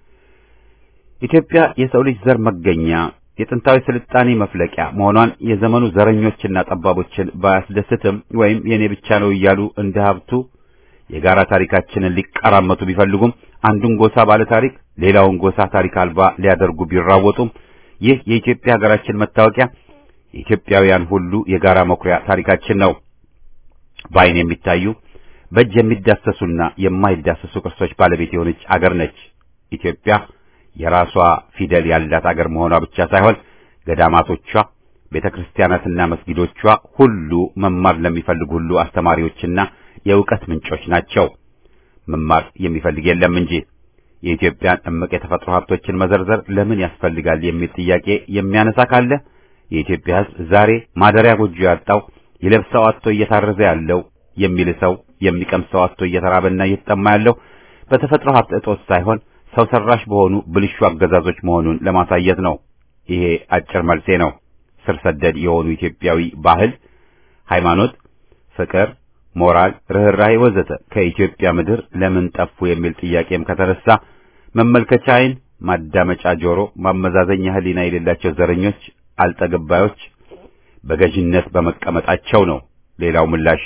ኢትዮጵያ የሰው ልጅ ዘር መገኛ የጥንታዊ ስልጣኔ መፍለቂያ መሆኗን የዘመኑ ዘረኞችና ጠባቦችን ባያስደስትም ወይም የኔ ብቻ ነው እያሉ እንደ ሀብቱ የጋራ ታሪካችንን ሊቀራመቱ ቢፈልጉም አንዱን ጎሳ ባለ ታሪክ ሌላውን ጎሳ ታሪክ አልባ ሊያደርጉ ቢራወጡም ይህ የኢትዮጵያ ሀገራችን መታወቂያ የኢትዮጵያውያን ሁሉ የጋራ መኩሪያ ታሪካችን ነው። በዓይን የሚታዩ በእጅ የሚዳሰሱና የማይዳሰሱ ቅርሶች ባለቤት የሆነች አገር ነች ኢትዮጵያ። የራሷ ፊደል ያላት አገር መሆኗ ብቻ ሳይሆን ገዳማቶቿ፣ ቤተክርስቲያናትና መስጊዶቿ ሁሉ መማር ለሚፈልግ ሁሉ አስተማሪዎችና የእውቀት ምንጮች ናቸው። መማር የሚፈልግ የለም እንጂ የኢትዮጵያን እምቅ የተፈጥሮ ሀብቶችን መዘርዘር ለምን ያስፈልጋል የሚል ጥያቄ የሚያነሳ ካለ የኢትዮጵያ ሕዝብ ዛሬ ማደሪያ ጎጆ ያጣው ይለብሰው አጥቶ እየታረዘ ያለው የሚልሰው የሚቀምሰው አጥቶ እየተራበና እየተጠማ ያለው በተፈጥሮ ሀብት እጦት ሳይሆን ሰው ሰራሽ በሆኑ ብልሹ አገዛዞች መሆኑን ለማሳየት ነው። ይሄ አጭር መልሴ ነው። ስር ሰደድ የሆኑ ኢትዮጵያዊ ባህል፣ ሃይማኖት፣ ፍቅር፣ ሞራል፣ ርህራሄ ወዘተ ከኢትዮጵያ ምድር ለምን ጠፉ የሚል ጥያቄም ከተነሳ መመልከቻ ዓይን፣ ማዳመጫ ጆሮ፣ ማመዛዘኛ ሕሊና የሌላቸው ዘረኞች አልጠገባዮች በገዥነት በመቀመጣቸው ነው። ሌላው ምላሽ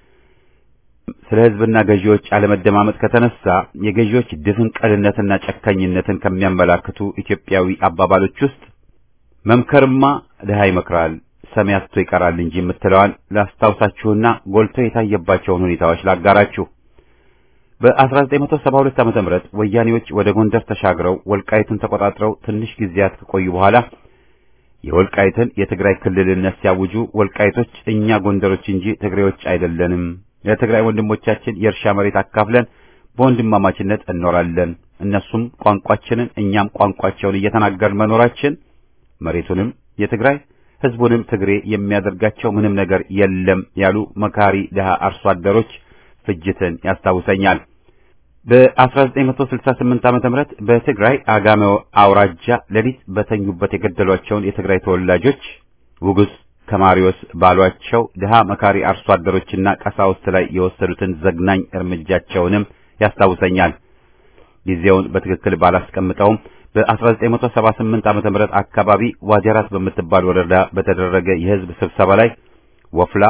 ስለ ሕዝብና ገዢዎች አለመደማመጥ ከተነሳ የገዢዎች ድፍን ቀልነትና ጨካኝነትን ከሚያመላክቱ ኢትዮጵያዊ አባባሎች ውስጥ መምከርማ ድሃ ይመክራል ሰሚ አጥቶ ይቀራል እንጂ የምትለዋን ላስታውሳችሁና ጎልቶ የታየባቸውን ሁኔታዎች ላጋራችሁ። በአስራ ዘጠኝ መቶ ሰባ ሁለት ዓመተ ምህረት ወያኔዎች ወደ ጎንደር ተሻግረው ወልቃይትን ተቆጣጥረው ትንሽ ጊዜያት ከቆዩ በኋላ የወልቃይትን የትግራይ ክልልነት ሲያውጁ ወልቃይቶች እኛ ጎንደሮች እንጂ ትግሬዎች አይደለንም፣ ለትግራይ ወንድሞቻችን የእርሻ መሬት አካፍለን በወንድማማችነት እንኖራለን፣ እነሱም ቋንቋችንን እኛም ቋንቋቸውን እየተናገርን መኖራችን መሬቱንም የትግራይ ሕዝቡንም ትግሬ የሚያደርጋቸው ምንም ነገር የለም ያሉ መካሪ ደሃ አርሶ አደሮች ፍጅትን ያስታውሰኛል። በአስራ ዘጠኝ መቶ ስልሳ ስምንት ዓመተ ምህረት በትግራይ አጋሜው አውራጃ ሌሊት በተኙበት የገደሏቸውን የትግራይ ተወላጆች ውጉስ ከማሪዮስ ባሏቸው ደሃ መካሪ አርሶ አደሮችና ቀሳውስት ላይ የወሰዱትን ዘግናኝ እርምጃቸውንም ያስታውሰኛል። ጊዜውን በትክክል ባላስቀምጠውም በአስራ ዘጠኝ መቶ ሰባ ስምንት ዓመተ ምህረት አካባቢ ዋጀራት በምትባል ወረዳ በተደረገ የሕዝብ ስብሰባ ላይ ወፍላ፣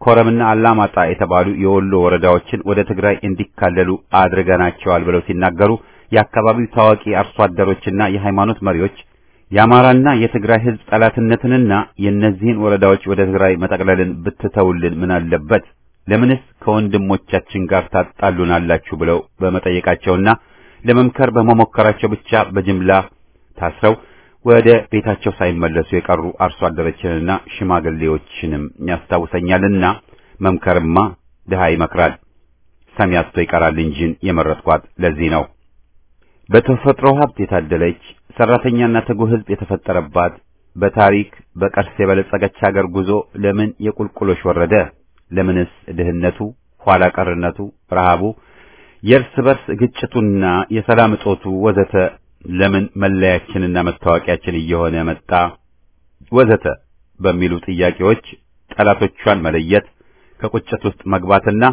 ኮረምና አላማጣ የተባሉ የወሎ ወረዳዎችን ወደ ትግራይ እንዲካለሉ አድርገናቸዋል ብለው ሲናገሩ የአካባቢው ታዋቂ አርሶ አደሮችና የሃይማኖት መሪዎች የአማራና የትግራይ ህዝብ ጠላትነትንና የእነዚህን ወረዳዎች ወደ ትግራይ መጠቅለልን ብትተውልን ምን አለበት? ለምንስ ከወንድሞቻችን ጋር ታጣሉናላችሁ? ብለው በመጠየቃቸውና ለመምከር በመሞከራቸው ብቻ በጅምላ ታስረው ወደ ቤታቸው ሳይመለሱ የቀሩ አርሶ አደሮችንና ሽማግሌዎችንም ያስታውሰኛልና መምከርማ ድሃ ይመክራል፣ ሰሚ አጥቶ ይቀራል እንጂን የመረጥኳት ለዚህ ነው። በተፈጥሮ ሀብት የታደለች ሰራተኛና ትጉህ ህዝብ የተፈጠረባት በታሪክ በቅርስ የበለጸገች ሀገር ጉዞ ለምን የቁልቁሎሽ ወረደ? ለምንስ ድህነቱ፣ ኋላ ቀርነቱ፣ ረሃቡ፣ የእርስ በርስ ግጭቱና የሰላም እጦቱ ወዘተ ለምን መለያችንና መታወቂያችን እየሆነ መጣ? ወዘተ በሚሉ ጥያቄዎች ጠላቶቿን መለየት ከቁጭት ውስጥ መግባትና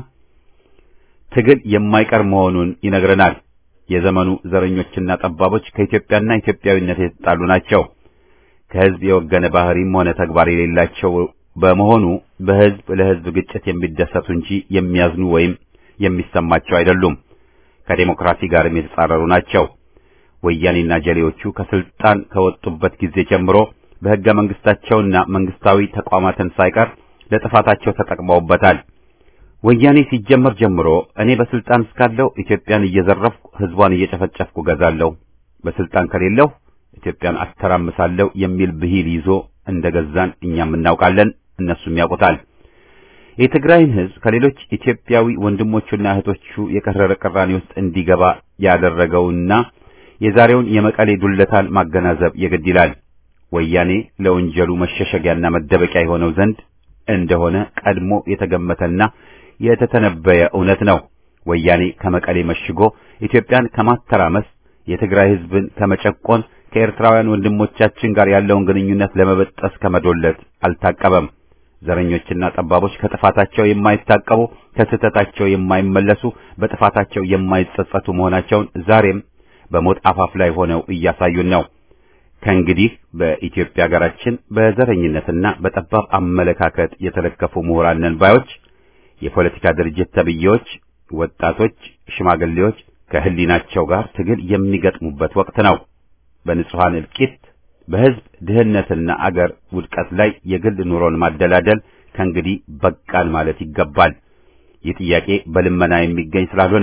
ትግል የማይቀር መሆኑን ይነግረናል። የዘመኑ ዘረኞችና ጠባቦች ከኢትዮጵያና ኢትዮጵያዊነት የተጣሉ ናቸው። ከህዝብ የወገነ ባህሪም ሆነ ተግባር የሌላቸው በመሆኑ በህዝብ ለህዝብ ግጭት የሚደሰቱ እንጂ የሚያዝኑ ወይም የሚሰማቸው አይደሉም። ከዴሞክራሲ ጋርም የተጻረሩ ናቸው። ወያኔና ጀሌዎቹ ከስልጣን ከወጡበት ጊዜ ጀምሮ በህገ መንግስታቸውና መንግስታዊ ተቋማትን ሳይቀር ለጥፋታቸው ተጠቅመውበታል። ወያኔ ሲጀመር ጀምሮ እኔ በስልጣን እስካለው ኢትዮጵያን እየዘረፍኩ ህዝቧን እየጨፈጨፍኩ ገዛለሁ፣ በስልጣን ከሌለው ኢትዮጵያን አስተራምሳለሁ የሚል ብሂል ይዞ እንደገዛን እኛም እናውቃለን፣ እነሱም ያውቁታል። የትግራይን ህዝብ ከሌሎች ኢትዮጵያዊ ወንድሞቹና እህቶቹ የከረረ ቅራኔ ውስጥ እንዲገባ ያደረገውና የዛሬውን የመቀሌ ዱለታን ማገናዘብ የግድ ይላል። ወያኔ ለወንጀሉ መሸሸጊያና መደበቂያ የሆነው ዘንድ እንደሆነ ቀድሞ የተገመተና የተተነበየ እውነት ነው። ወያኔ ከመቀሌ መሽጎ ኢትዮጵያን ከማተራመስ የትግራይ ህዝብን ከመጨቆን ከኤርትራውያን ወንድሞቻችን ጋር ያለውን ግንኙነት ለመበጠስ ከመዶለት አልታቀበም። ዘረኞችና ጠባቦች ከጥፋታቸው የማይታቀቡ ከስህተታቸው የማይመለሱ በጥፋታቸው የማይጸጸቱ መሆናቸውን ዛሬም በሞት አፋፍ ላይ ሆነው እያሳዩን ነው። ከእንግዲህ በኢትዮጵያ ሀገራችን በዘረኝነትና በጠባብ አመለካከት የተለከፉ ምሁራን ነን ባዮች፣ የፖለቲካ ድርጅት ተብዬዎች፣ ወጣቶች፣ ሽማግሌዎች ከህሊናቸው ጋር ትግል የሚገጥሙበት ወቅት ነው። በንጹሃን እልቂት፣ በህዝብ ድህነትና አገር ውድቀት ላይ የግል ኑሮን ማደላደል ከእንግዲህ በቃል ማለት ይገባል። ይህ ጥያቄ በልመና የሚገኝ ስላልሆነ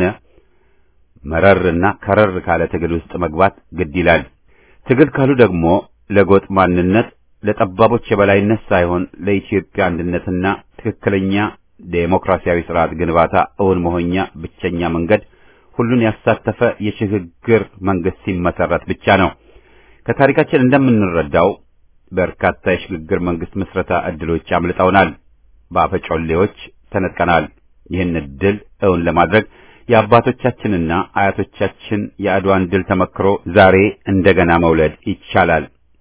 መረርና ከረር ካለ ትግል ውስጥ መግባት ግድ ይላል። ትግል ካሉ ደግሞ ለጎጥ ማንነት፣ ለጠባቦች የበላይነት ሳይሆን ለኢትዮጵያ አንድነትና ትክክለኛ ዴሞክራሲያዊ ስርዓት ግንባታ እውን መሆኛ ብቸኛ መንገድ ሁሉን ያሳተፈ የሽግግር መንግስት ሲመሰረት ብቻ ነው። ከታሪካችን እንደምንረዳው በርካታ የሽግግር መንግስት ምስረታ እድሎች አምልጠውናል። በአፈጮሌዎች ተነጥቀናል። ይህን እድል እውን ለማድረግ የአባቶቻችንና አያቶቻችን የአድዋን ድል ተመክሮ ዛሬ እንደገና መውለድ ይቻላል።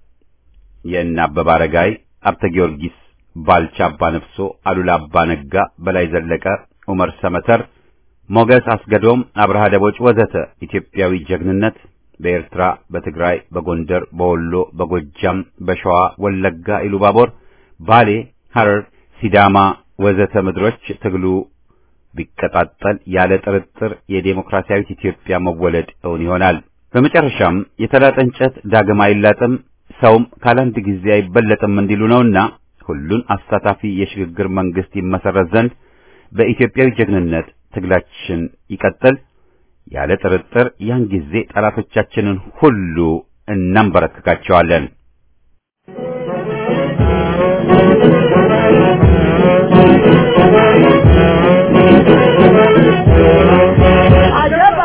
የእነ አበበ አረጋይ፣ አብተ ጊዮርጊስ፣ ባልቻ አባ ነፍሶ፣ አሉላ አባ ነጋ፣ በላይ ዘለቀ፣ ዑመር ሰመተር፣ ሞገስ አስገዶም፣ አብርሃ ደቦጭ ወዘተ ኢትዮጵያዊ ጀግንነት በኤርትራ፣ በትግራይ፣ በጎንደር፣ በወሎ፣ በጎጃም፣ በሸዋ፣ ወለጋ፣ ኢሉባቦር፣ ባሌ፣ ሐረር፣ ሲዳማ ወዘተ ምድሮች ትግሉ ቢቀጣጠል ያለ ጥርጥር የዴሞክራሲያዊት ኢትዮጵያ መወለድ እውን ይሆናል። በመጨረሻም የተላጠ እንጨት ዳግም አይላጥም፣ ሰውም ካላንድ ጊዜ አይበለጥም እንዲሉ ነውና ሁሉን አሳታፊ የሽግግር መንግስት ይመሰረት ዘንድ በኢትዮጵያዊ ጀግንነት ትግላችን ይቀጥል። ያለ ጥርጥር ያን ጊዜ ጠላቶቻችንን ሁሉ እናንበረክካቸዋለን። አጀባ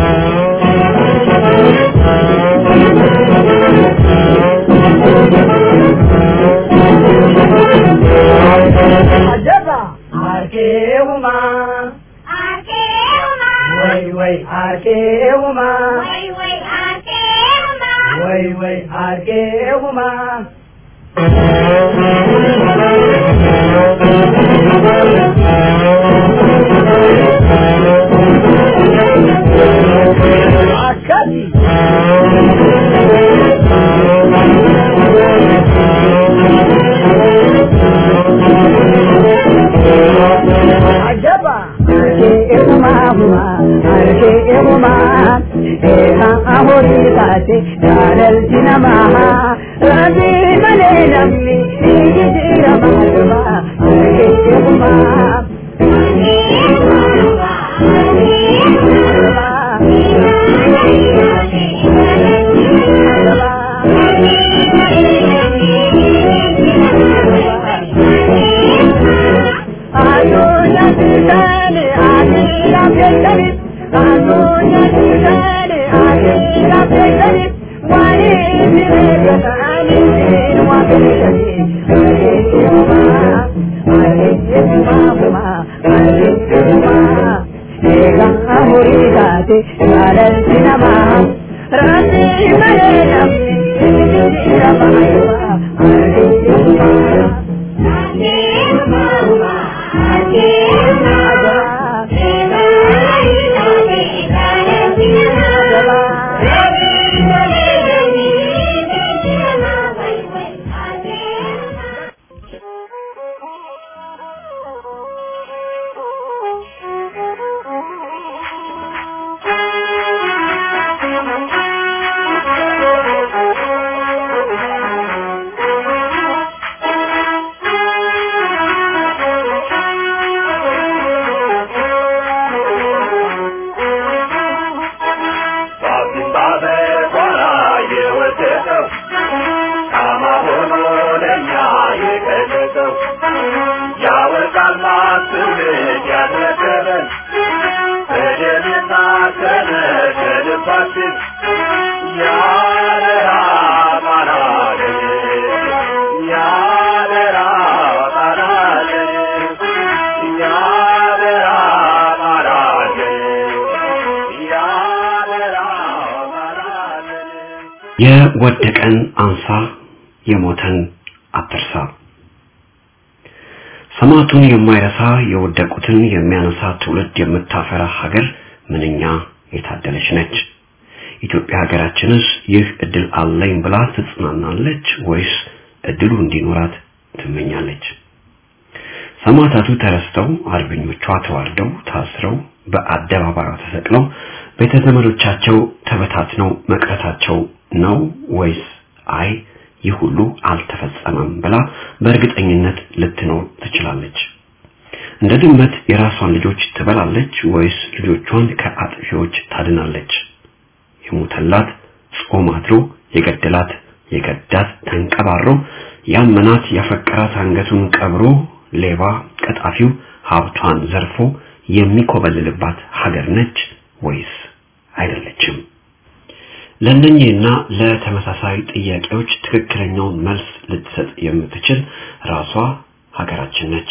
አጀባ አርኬውማ አርኬውማ ወይ ወይ አርኬውማ ወይ ወይ አርኬውማ ወይ ወይ አርኬውማ አካዲ የወደቀን አንሳ የሞተን አትርሳ ሰማቱን የማይረሳ የወደቁትን የሚያነሳ ትውልድ የምታፈራ ሀገር ምንኛ የታደለች ነች። ኢትዮጵያ ሀገራችንስ ይህ እድል አለኝ ብላ ትጽናናለች ወይስ እድሉ እንዲኖራት ትመኛለች? ሰማዕታቱ ተረስተው አርበኞቿ ተዋርደው ታስረው በአደባባዩ ተሰቅለው ቤተዘመዶቻቸው ተበታትነው መቅረታቸው ነው ወይስ አይ ይህ ሁሉ አልተፈጸመም ብላ በእርግጠኝነት ልትኖር ትችላለች? እንደ ድመት የራሷን ልጆች ትበላለች ወይስ ልጆቿን ከአጥፊዎች ታድናለች? የሞተላት ጾም አድሮ የገደላት የገዳት ተንቀባሮ ያመናት ያፈቀራት አንገቱን ቀብሮ ሌባ ቀጣፊው ሀብቷን ዘርፎ የሚኮበልልባት ሀገር ነች ወይስ አይደለችም? ለእነኚህና ለተመሳሳይ ጥያቄዎች ትክክለኛውን መልስ ልትሰጥ የምትችል ራሷ ሀገራችን ነች።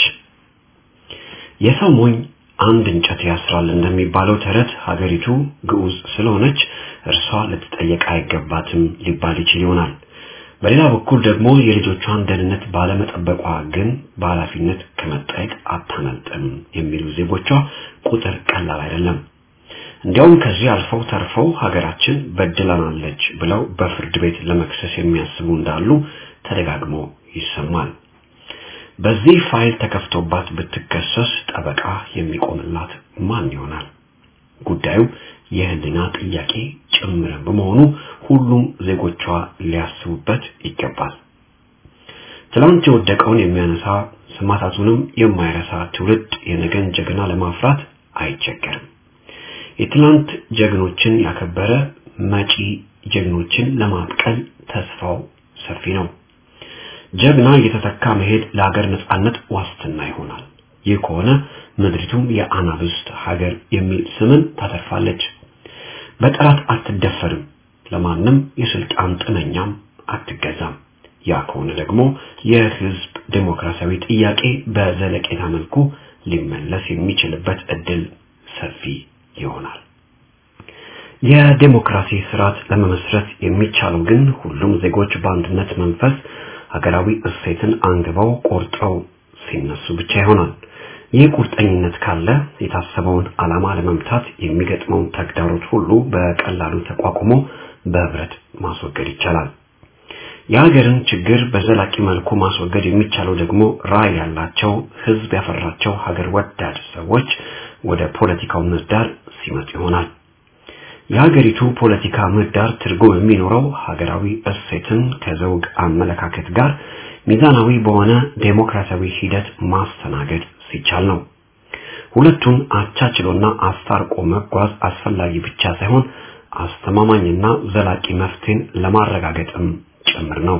የሰው ሞኝ አንድ እንጨት ያስራል እንደሚባለው ተረት ሀገሪቱ ግዑዝ ስለሆነች እርሷ ልትጠየቅ አይገባትም ሊባል ይችል ይሆናል። በሌላ በኩል ደግሞ የልጆቿን ደህንነት ባለመጠበቋ ግን በኃላፊነት ከመጠየቅ አታመልጥም የሚሉ ዜጎቿ ቁጥር ቀላል አይደለም። እንዲያውም ከዚህ አልፈው ተርፈው ሀገራችን በድላናለች ብለው በፍርድ ቤት ለመክሰስ የሚያስቡ እንዳሉ ተደጋግሞ ይሰማል። በዚህ ፋይል ተከፍቶባት ብትከሰስ ጠበቃ የሚቆምላት ማን ይሆናል? ጉዳዩ የህሊና ጥያቄ ጭምር በመሆኑ ሁሉም ዜጎቿ ሊያስቡበት ይገባል። ትላንት የወደቀውን የሚያነሳ ሰማዕታቱንም የማይረሳ ትውልድ የነገን ጀግና ለማፍራት አይቸገርም። የትላንት ጀግኖችን ያከበረ መጪ ጀግኖችን ለማብቀል ተስፋው ሰፊ ነው። ጀግና የተተካ መሄድ ለሀገር ነጻነት ዋስትና ይሆናል። ይህ ከሆነ ምድሪቱም የአናብስት ሀገር የሚል ስምን ታተርፋለች። በጠላት አትደፈርም፣ ለማንም የስልጣን ጥመኛም አትገዛም። ያ ከሆነ ደግሞ የህዝብ ዴሞክራሲያዊ ጥያቄ በዘለቄታ መልኩ ሊመለስ የሚችልበት እድል ሰፊ ይሆናል። የዴሞክራሲ ስርዓት ለመመስረት የሚቻለው ግን ሁሉም ዜጎች በአንድነት መንፈስ ሀገራዊ እሴትን አንግበው ቆርጠው ሲነሱ ብቻ ይሆናል። ይህ ቁርጠኝነት ካለ የታሰበውን ዓላማ ለመምታት የሚገጥመውን ተግዳሮት ሁሉ በቀላሉ ተቋቁሞ በህብረት ማስወገድ ይቻላል። የሀገርን ችግር በዘላቂ መልኩ ማስወገድ የሚቻለው ደግሞ ራዕይ ያላቸው ህዝብ ያፈራቸው ሀገር ወዳድ ሰዎች ወደ ፖለቲካው ምህዳር ሲመጡ ይሆናል። የሀገሪቱ ፖለቲካ ምህዳር ትርጉም የሚኖረው ሀገራዊ እሴትን ከዘውግ አመለካከት ጋር ሚዛናዊ በሆነ ዴሞክራሲያዊ ሂደት ማስተናገድ ሲቻል ነው። ሁለቱን አቻችሎና አስታርቆ መጓዝ አስፈላጊ ብቻ ሳይሆን አስተማማኝና ዘላቂ መፍትሄን ለማረጋገጥም ጭምር ነው።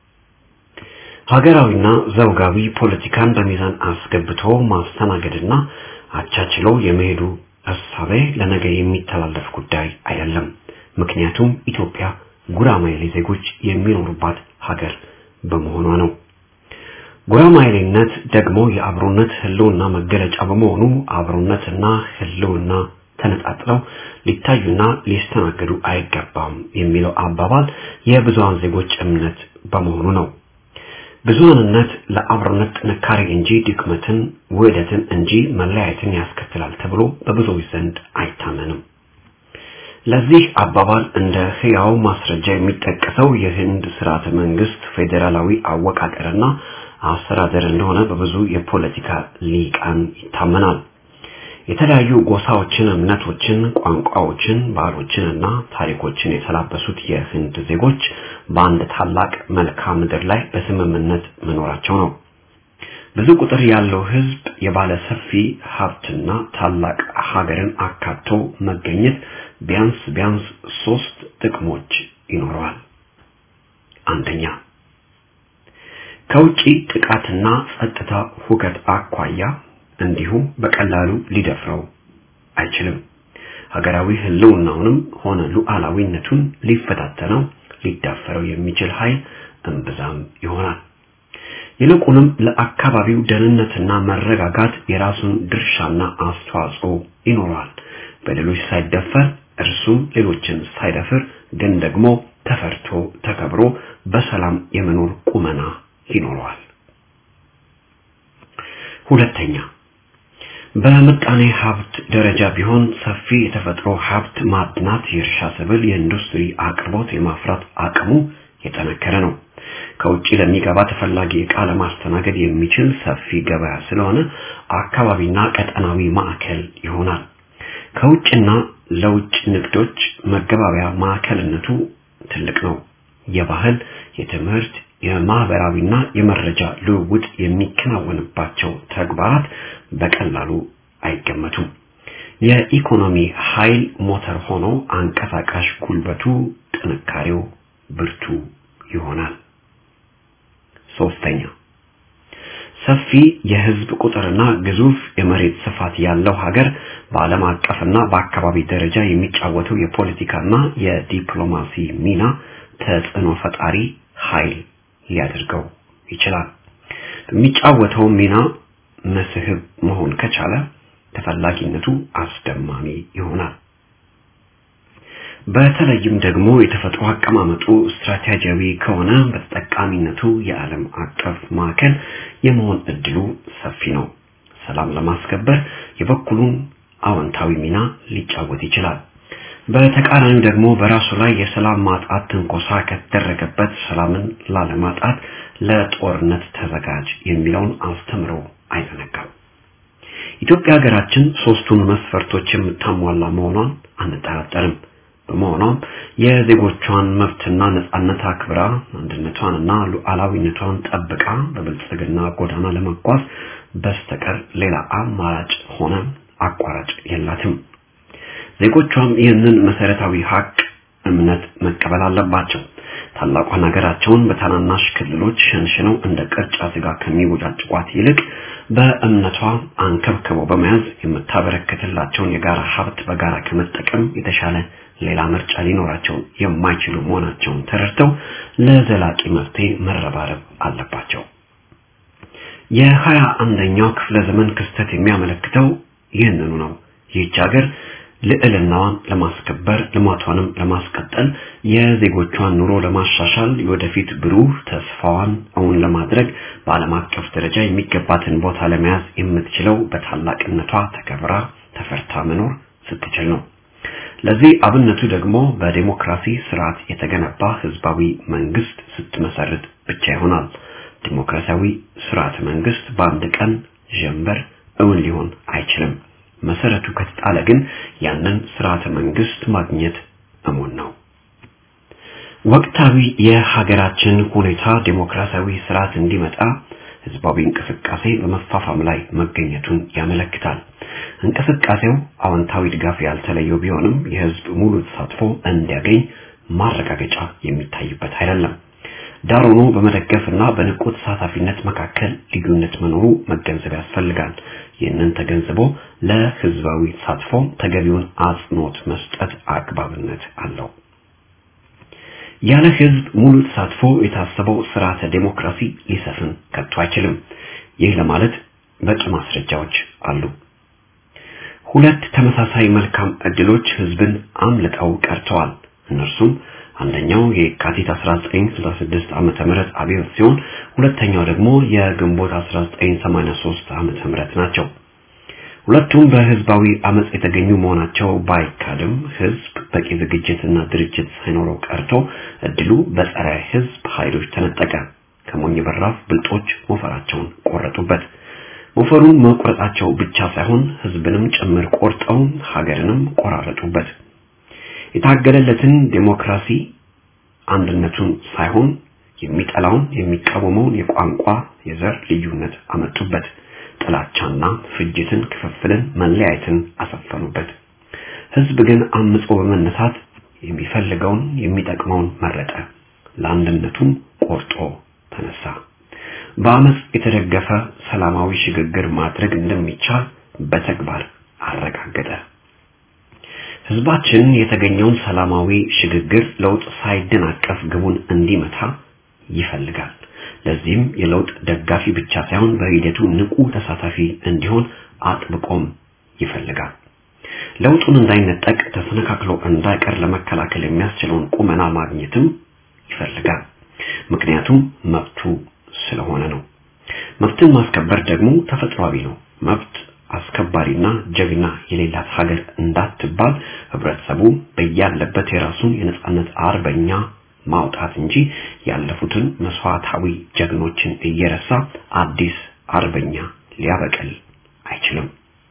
ሀገራዊና ዘውጋዊ ፖለቲካን በሚዛን አስገብቶ ማስተናገድና አቻችሎ የመሄዱ ሐሳቤ ለነገ የሚተላለፍ ጉዳይ አይደለም። ምክንያቱም ኢትዮጵያ ጉራማይሌ ዜጎች የሚኖሩባት ሀገር በመሆኗ ነው። ጉራማይሌነት ደግሞ የአብሮነት ህልውና መገለጫ በመሆኑ አብሮነትና ህልውና ተነጣጥለው ሊታዩና ሊስተናገዱ አይገባም የሚለው አባባል የብዙሃን ዜጎች እምነት በመሆኑ ነው። ብዙሃንነት ለአብሮነት ጥንካሬ እንጂ ድክመትን፣ ውህደትን እንጂ መለያየትን ያስከትላል ተብሎ በብዙዎች ዘንድ አይታመንም። ለዚህ አባባል እንደ ህያው ማስረጃ የሚጠቀሰው የህንድ ስርዓተ መንግስት ፌዴራላዊ አወቃቀርና አስተዳደር እንደሆነ በብዙ የፖለቲካ ሊቃን ይታመናል። የተለያዩ ጎሳዎችን፣ እምነቶችን፣ ቋንቋዎችን፣ ባህሎችንና ታሪኮችን የተላበሱት የህንድ ዜጎች በአንድ ታላቅ መልክዓ ምድር ላይ በስምምነት መኖራቸው ነው። ብዙ ቁጥር ያለው ህዝብ የባለ ሰፊ ሀብትና ታላቅ ሀገርን አካቶ መገኘት ቢያንስ ቢያንስ ሶስት ጥቅሞች ይኖረዋል። አንደኛ፣ ከውጪ ጥቃትና ጸጥታ ሁከት አኳያ እንዲሁ በቀላሉ ሊደፍረው አይችልም። ሀገራዊ ህልውናውንም ሆነ ሉዓላዊነቱን ሊፈታተነው ሊዳፈረው የሚችል ኃይል እንብዛም ይሆናል። ይልቁንም ለአካባቢው ደህንነትና መረጋጋት የራሱን ድርሻና አስተዋጽኦ ይኖረዋል። በሌሎች ሳይደፈር እርሱም ሌሎችን ሳይደፍር ግን ደግሞ ተፈርቶ ተከብሮ በሰላም የመኖር ቁመና ይኖረዋል። ሁለተኛ፣ በምጣኔ ሀብት ደረጃ ቢሆን ሰፊ የተፈጥሮ ሀብት ማዕድናት፣ የእርሻ ሰብል፣ የኢንዱስትሪ አቅርቦት የማፍራት አቅሙ የጠነከረ ነው። ከውጪ ለሚገባ ተፈላጊ ዕቃ ለማስተናገድ የሚችል ሰፊ ገበያ ስለሆነ አካባቢና ቀጠናዊ ማዕከል ይሆናል። ከውጭና ለውጭ ንግዶች መገባቢያ ማዕከልነቱ ትልቅ ነው። የባህል፣ የትምህርት፣ የማህበራዊና የመረጃ ልውውጥ የሚከናወንባቸው ተግባራት በቀላሉ አይገመቱም። የኢኮኖሚ ኃይል ሞተር ሆኖ አንቀሳቃሽ ጉልበቱ፣ ጥንካሬው ብርቱ ይሆናል። ሶስተኛ፣ ሰፊ የህዝብ ቁጥርና ግዙፍ የመሬት ስፋት ያለው ሀገር በዓለም አቀፍና በአካባቢ ደረጃ የሚጫወተው የፖለቲካና የዲፕሎማሲ ሚና ተጽዕኖ ፈጣሪ ኃይል ሊያደርገው ይችላል። በሚጫወተው ሚና መስህብ መሆን ከቻለ ተፈላጊነቱ አስደማሚ ይሆናል። በተለይም ደግሞ የተፈጥሮ አቀማመጡ ስትራቴጂያዊ ከሆነ በተጠቃሚነቱ የዓለም አቀፍ ማዕከል የመሆን እድሉ ሰፊ ነው። ሰላም ለማስከበር የበኩሉን አዎንታዊ ሚና ሊጫወት ይችላል። በተቃራኒው ደግሞ በራሱ ላይ የሰላም ማጣት ትንኮሳ ከተደረገበት ሰላምን ላለማጣት ለጦርነት ተዘጋጅ የሚለውን አስተምሮ አይዘነጋም። ኢትዮጵያ ሀገራችን ሶስቱን መስፈርቶች የምታሟላ መሆኗን አንጠራጠርም። በመሆኑም የዜጎቿን መብትና ነጻነት አክብራ አንድነቷንና ሉዓላዊነቷን ጠብቃ በብልጽግና ጎዳና ለመጓዝ በስተቀር ሌላ አማራጭ ሆነ አቋራጭ የላትም። ዜጎቿም ይህንን መሰረታዊ ሀቅ እምነት መቀበል አለባቸው። ታላቋን ሀገራቸውን በታናናሽ ክልሎች ሸንሽነው እንደ ቅርጫ ስጋ ከሚወጫጭቋት ይልቅ በእምነቷ አንከብክበው በመያዝ የምታበረክትላቸውን የጋራ ሀብት በጋራ ከመጠቀም የተሻለ ሌላ ምርጫ ሊኖራቸው የማይችሉ መሆናቸውን ተረድተው ለዘላቂ መፍትሄ መረባረብ አለባቸው። የሃያ አንደኛው ክፍለ ዘመን ክስተት የሚያመለክተው ይህንኑ ነው። ይህች ሀገር ልዕልናዋን ለማስከበር ልማቷንም ለማስቀጠል የዜጎቿን ኑሮ ለማሻሻል የወደፊት ብሩህ ተስፋዋን እውን ለማድረግ በዓለም አቀፍ ደረጃ የሚገባትን ቦታ ለመያዝ የምትችለው በታላቅነቷ ተከብራ ተፈርታ መኖር ስትችል ነው። ለዚህ አብነቱ ደግሞ በዲሞክራሲ ስርዓት የተገነባ ህዝባዊ መንግስት ስትመሰርት ብቻ ይሆናል። ዲሞክራሲያዊ ስርዓት መንግስት በአንድ ቀን ጀንበር እውን ሊሆን አይችልም። መሰረቱ ከተጣለ ግን ያንን ስርዓተ መንግስት ማግኘት እሙን ነው። ወቅታዊ የሀገራችን ሁኔታ ዲሞክራሲያዊ ስርዓት እንዲመጣ ህዝባዊ እንቅስቃሴ በመፋፋም ላይ መገኘቱን ያመለክታል። እንቅስቃሴው አዎንታዊ ድጋፍ ያልተለየው ቢሆንም የህዝብ ሙሉ ተሳትፎ እንዲያገኝ ማረጋገጫ የሚታይበት አይደለም። ዳሩኑ በመደገፍና በንቁ ተሳታፊነት መካከል ልዩነት መኖሩ መገንዘብ ያስፈልጋል። ይህንን ተገንዝቦ ለህዝባዊ ተሳትፎ ተገቢውን አጽንኦት መስጠት አግባብነት አለው። ያለ ህዝብ ሙሉ ተሳትፎ የታሰበው ስርዓተ ዲሞክራሲ ሊሰፍን ከቶ አይችልም። ይህ ለማለት በቂ ማስረጃዎች አሉ። ሁለት ተመሳሳይ መልካም እድሎች ህዝብን አምልጠው ቀርተዋል። እነርሱም አንደኛው የካቲት አስራ ዘጠኝ ስልሳ ስድስት ዓመተ ምህረት አብዮት ሲሆን ሁለተኛው ደግሞ የግንቦት አስራ ዘጠኝ ሰማንያ ሶስት ዓመተ ምህረት ናቸው። ሁለቱም በህዝባዊ አመጽ የተገኙ መሆናቸው ባይካድም ህዝብ በቂ ዝግጅትና ድርጅት ሳይኖረው ቀርቶ እድሉ በጸረ ህዝብ ኃይሎች ተነጠቀ። ከሞኝ በራፍ ብልጦች ሞፈራቸውን ቆረጡበት። ሞፈሩን መቆረጣቸው ብቻ ሳይሆን ህዝብንም ጭምር ቆርጠው ሀገርንም ቆራረጡበት። የታገለለትን ዲሞክራሲ አንድነቱን ሳይሆን የሚጠላውን የሚቃወመውን የቋንቋ የዘር ልዩነት አመጡበት። ጥላቻና ፍጅትን፣ ክፍፍልን፣ መለያየትን አሰፈኑበት። ህዝብ ግን አምጾ በመነሳት የሚፈልገውን የሚጠቅመውን መረጠ። ለአንድነቱም ቆርጦ ተነሳ። በአመጽ የተደገፈ ሰላማዊ ሽግግር ማድረግ እንደሚቻል በተግባር አረጋገጠ። ህዝባችን የተገኘውን ሰላማዊ ሽግግር ለውጥ ሳይደናቀፍ ግቡን እንዲመታ ይፈልጋል። ለዚህም የለውጥ ደጋፊ ብቻ ሳይሆን በሂደቱ ንቁ ተሳታፊ እንዲሆን አጥብቆም ይፈልጋል። ለውጡን እንዳይነጠቅ ተሰነካክሎ እንዳይቀር ለመከላከል የሚያስችለውን ቁመና ማግኘትም ይፈልጋል። ምክንያቱም መብቱ ስለሆነ ነው። መብትን ማስከበር ደግሞ ተፈጥሯዊ ነው። መብት አስከባሪና ጀግና የሌላት ሀገር እንዳትባል ህብረተሰቡ በያለበት የራሱን የነጻነት አርበኛ ማውጣት እንጂ ያለፉትን መስዋዕታዊ ጀግኖችን እየረሳ አዲስ አርበኛ ሊያበቅል አይችልም።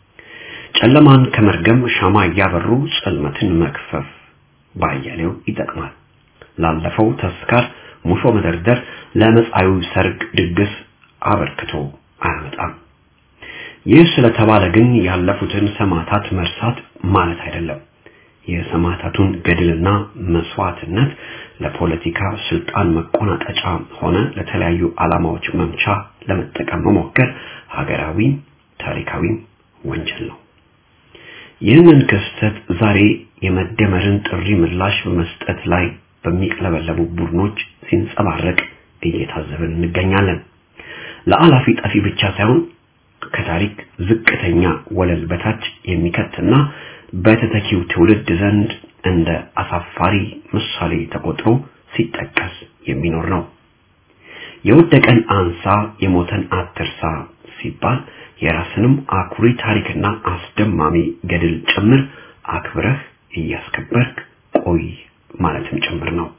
ጨለማን ከመርገም ሻማ ያበሩ ጽልመትን መክፈፍ ባያሌው ይጠቅማል። ላለፈው ተስካር ሙሾ መደርደር ለመጻዩ ሰርግ ድግስ አበርክቶ አያመጣም። ይህ ስለተባለ ግን ያለፉትን ሰማዕታት መርሳት ማለት አይደለም። የሰማዕታቱን ገድልና መስዋዕትነት ለፖለቲካ ስልጣን መቆናጠጫ ሆነ ለተለያዩ ዓላማዎች መምቻ ለመጠቀም መሞከር ሀገራዊ ታሪካዊ ወንጀል ነው። ይህንን ክስተት ዛሬ የመደመርን ጥሪ ምላሽ በመስጠት ላይ በሚቀለበለቡ ቡድኖች ሲንጸባረቅ እየታዘብን እንገኛለን። ለአላፊ ጠፊ ብቻ ሳይሆን ከታሪክ ዝቅተኛ ወለል በታች የሚከትና በተተኪው ትውልድ ዘንድ እንደ አሳፋሪ ምሳሌ ተቆጥሮ ሲጠቀስ የሚኖር ነው። የወደቀን አንሳ የሞተን አትርሳ ሲባል የራስንም አኩሪ ታሪክና አስደማሚ ገድል ጭምር አክብረህ እያስከበርክ ቆይ ማለትም ጭምር ነው።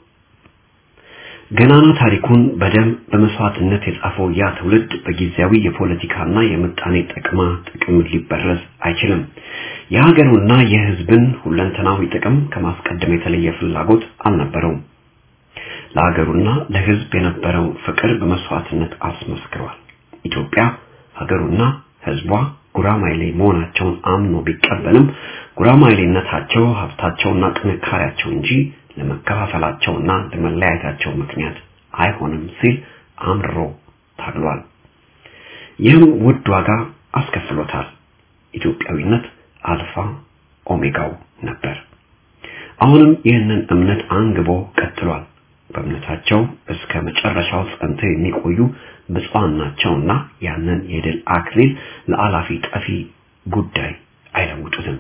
ገናና ታሪኩን በደም በመስዋዕትነት የጻፈው ያ ትውልድ በጊዜያዊ የፖለቲካና የምጣኔ ጥቅማ ጥቅም ሊበረዝ አይችልም። የሀገሩና የህዝብን ሁለንተናዊ ጥቅም ከማስቀደም የተለየ ፍላጎት አልነበረውም። ለሀገሩና ለህዝብ የነበረው ፍቅር በመስዋዕትነት አስመስክሯል። ኢትዮጵያ ሀገሩና ህዝቧ ጉራማይሌ መሆናቸውን አምኖ ቢቀበልም ጉራማይሌነታቸው ሀብታቸውና ጥንካሬያቸው እንጂ ለመከፋፈላቸውና ለመለያየታቸው ምክንያት አይሆንም ሲል አምርሮ ታግሏል። ይህም ውድ ዋጋ አስከፍሎታል። ኢትዮጵያዊነት አልፋ ኦሜጋው ነበር። አሁንም ይህንን እምነት አንግቦ ቀጥሏል። በእምነታቸው እስከ መጨረሻው ጸንተው የሚቆዩ ብፁዓን ናቸውና ያንን የድል አክሊል ለአላፊ ጠፊ ጉዳይ አይለውጡትም።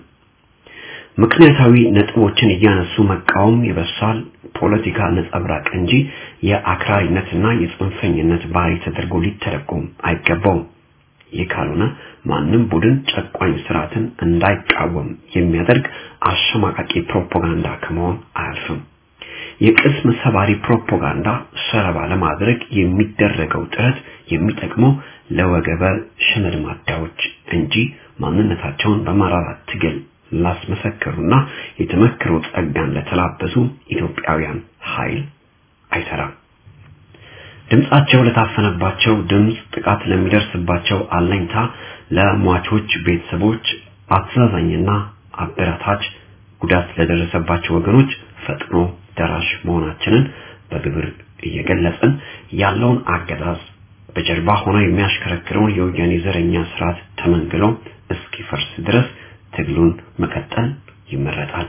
ምክንያታዊ ነጥቦችን እያነሱ መቃወም የበሳል ፖለቲካ ነጸብራቅ እንጂ የአክራሪነትና የጽንፈኝነት ባህሪ ተደርጎ ሊተረጎም አይገባውም። ይህ ካልሆነ ማንም ቡድን ጨቋኝ ስርዓትን እንዳይቃወም የሚያደርግ አሸማቃቂ ፕሮፓጋንዳ ከመሆን አያልፍም። የቅስም ሰባሪ ፕሮፓጋንዳ ሰለባ ለማድረግ የሚደረገው ጥረት የሚጠቅመው ለወገበ ሽመልማዳዎች እንጂ ማንነታቸውን በማራራት ትግል ላስመሰከሩና የተመከሩ ጸጋን ለተላበሱ ኢትዮጵያውያን ኃይል አይሰራም። ድምጻቸው ለታፈነባቸው ድምጽ ጥቃት ለሚደርስባቸው አለኝታ ለሟቾች ቤተሰቦች አትዛዛኝና አበራታች ጉዳት ለደረሰባቸው ወገኖች ፈጥኖ ደራሽ መሆናችንን በግብር እየገለጽን ያለውን አገዛዝ በጀርባ ሆኖ የሚያሽከረክረውን የወያኔ ዘረኛ ስርዓት ተመንግሎ እስኪፈርስ ድረስ ትግሉን መቀጠል ይመረጣል።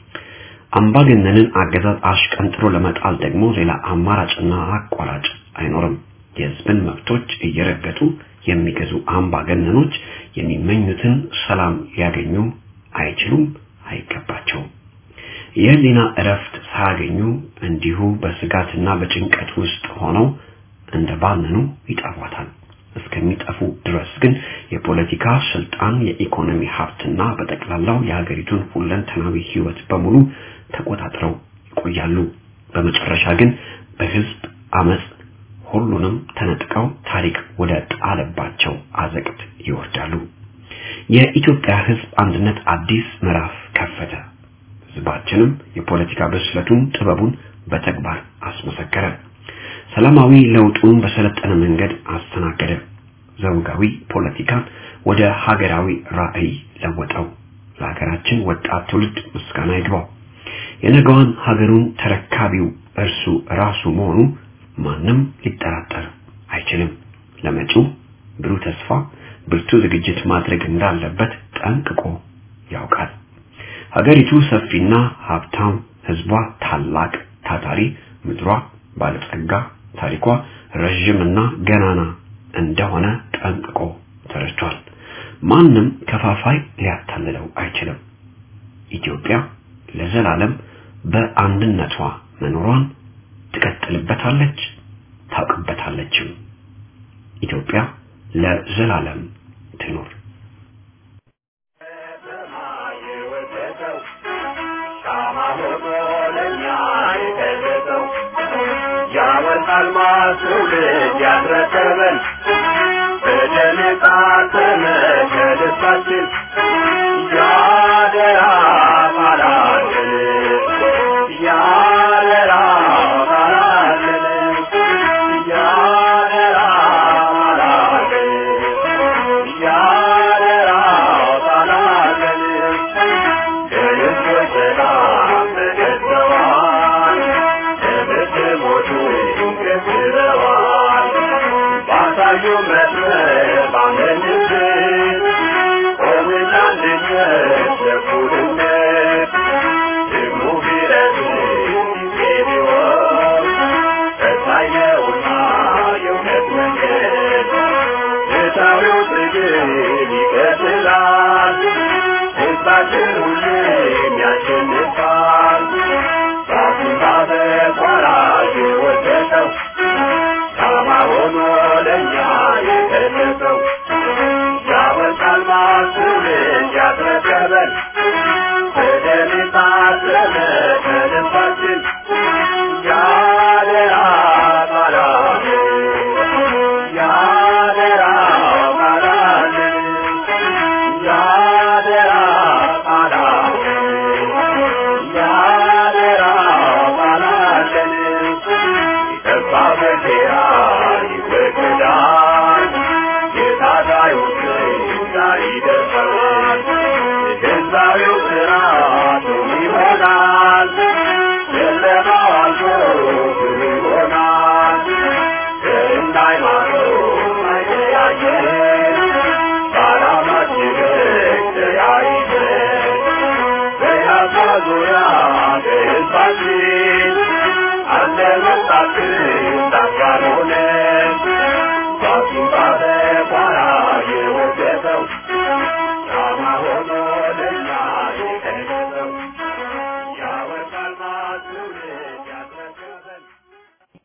አምባገነንን አገዛዝ አሽቀንጥሮ ለመጣል ደግሞ ሌላ አማራጭና አቋራጭ አይኖርም። የህዝብን መብቶች እየረገጡ የሚገዙ አምባገነኖች የሚመኙትን ሰላም ያገኙ አይችሉም፣ አይገባቸውም። የህሊና እረፍት ሳያገኙ እንዲሁ በስጋትና በጭንቀት ውስጥ ሆነው እንደባነኑ ይጠፋታል። እስከሚጠፉ ድረስ ግን የፖለቲካ ስልጣን፣ የኢኮኖሚ ሀብትና በጠቅላላው የሀገሪቱን ሁለንተናዊ ህይወት በሙሉ ተቆጣጥረው ይቆያሉ። በመጨረሻ ግን በህዝብ አመጽ ሁሉንም ተነጥቀው ታሪክ ወደ ጣለባቸው አዘቅት ይወርዳሉ። የኢትዮጵያ ህዝብ አንድነት አዲስ ምዕራፍ ከፈተ። ህዝባችንም የፖለቲካ ብስለቱን ጥበቡን በተግባር አስመሰከረ። ሰላማዊ ለውጡን በሰለጠነ መንገድ አስተናገደ። ዘውጋዊ ፖለቲካን ወደ ሀገራዊ ራዕይ ለወጠው። ለሀገራችን ወጣት ትውልድ ምስጋና ይግባው። የነገዋን ሀገሩን ተረካቢው እርሱ ራሱ መሆኑ ማንም ሊጠራጠር አይችልም። ለመጪው ብሩህ ተስፋ ብርቱ ዝግጅት ማድረግ እንዳለበት ጠንቅቆ ያውቃል። ሀገሪቱ ሰፊና ሀብታም፣ ህዝቧ ታላቅ ታታሪ፣ ምድሯ ባለጸጋ፣ ታሪኳ ረጅምና ገናና እንደሆነ ጠንቅቆ ተረድቷል። ማንም ከፋፋይ ሊያታልለው አይችልም። ኢትዮጵያ ለዘላለም በአንድነቷ መኖሯን ትቀጥልበታለች፣ ታውቅበታለችም። ኢትዮጵያ ለዘላለም ትኖር። ያወጣልማስ ትውልድ ያስረከበን በደልቃተነ ከደስታችን ያደራ ባላለን ያደራ ባላለን ያደራ ባላለን ያደራ ባላለን ከልጆች ጋር ተገዝተዋል ከብትሞቹ ይገዝረዋል ባሳዩ መስመር ባመንት ቆምናልነት ለኩልነት ድግሙ ቢረት ቢቢወር ከታየውና የእውነት መንገድ የታዊው ትግል ይቀጥላል ሕዝባችን ሁሌም ያሸንፋል ራሱን ባበቋራጭ የወደቀው ሻማ ሆኖ ለእኛ የገለጸው ያወጣል ማስብን ያስረከበን በደም የታተመ ከልባችን ያደራ ባላለን ያደራ ባላለን ያደራ ባላለን ያደራ ባላለን ይጠፋ በጌራ ይወገዳል የታጋዮች ዛሬ ይደርሳል የገዛዊው ስርዓቱ ይሆናል ጨለማው አልፎ ብሩህ ይሆናል ከእንደ ሃይማኖት አይለያየን በዓላማችን ተያይዘን በያፋ ዙሪያ በሕዝባችን አለ መጣ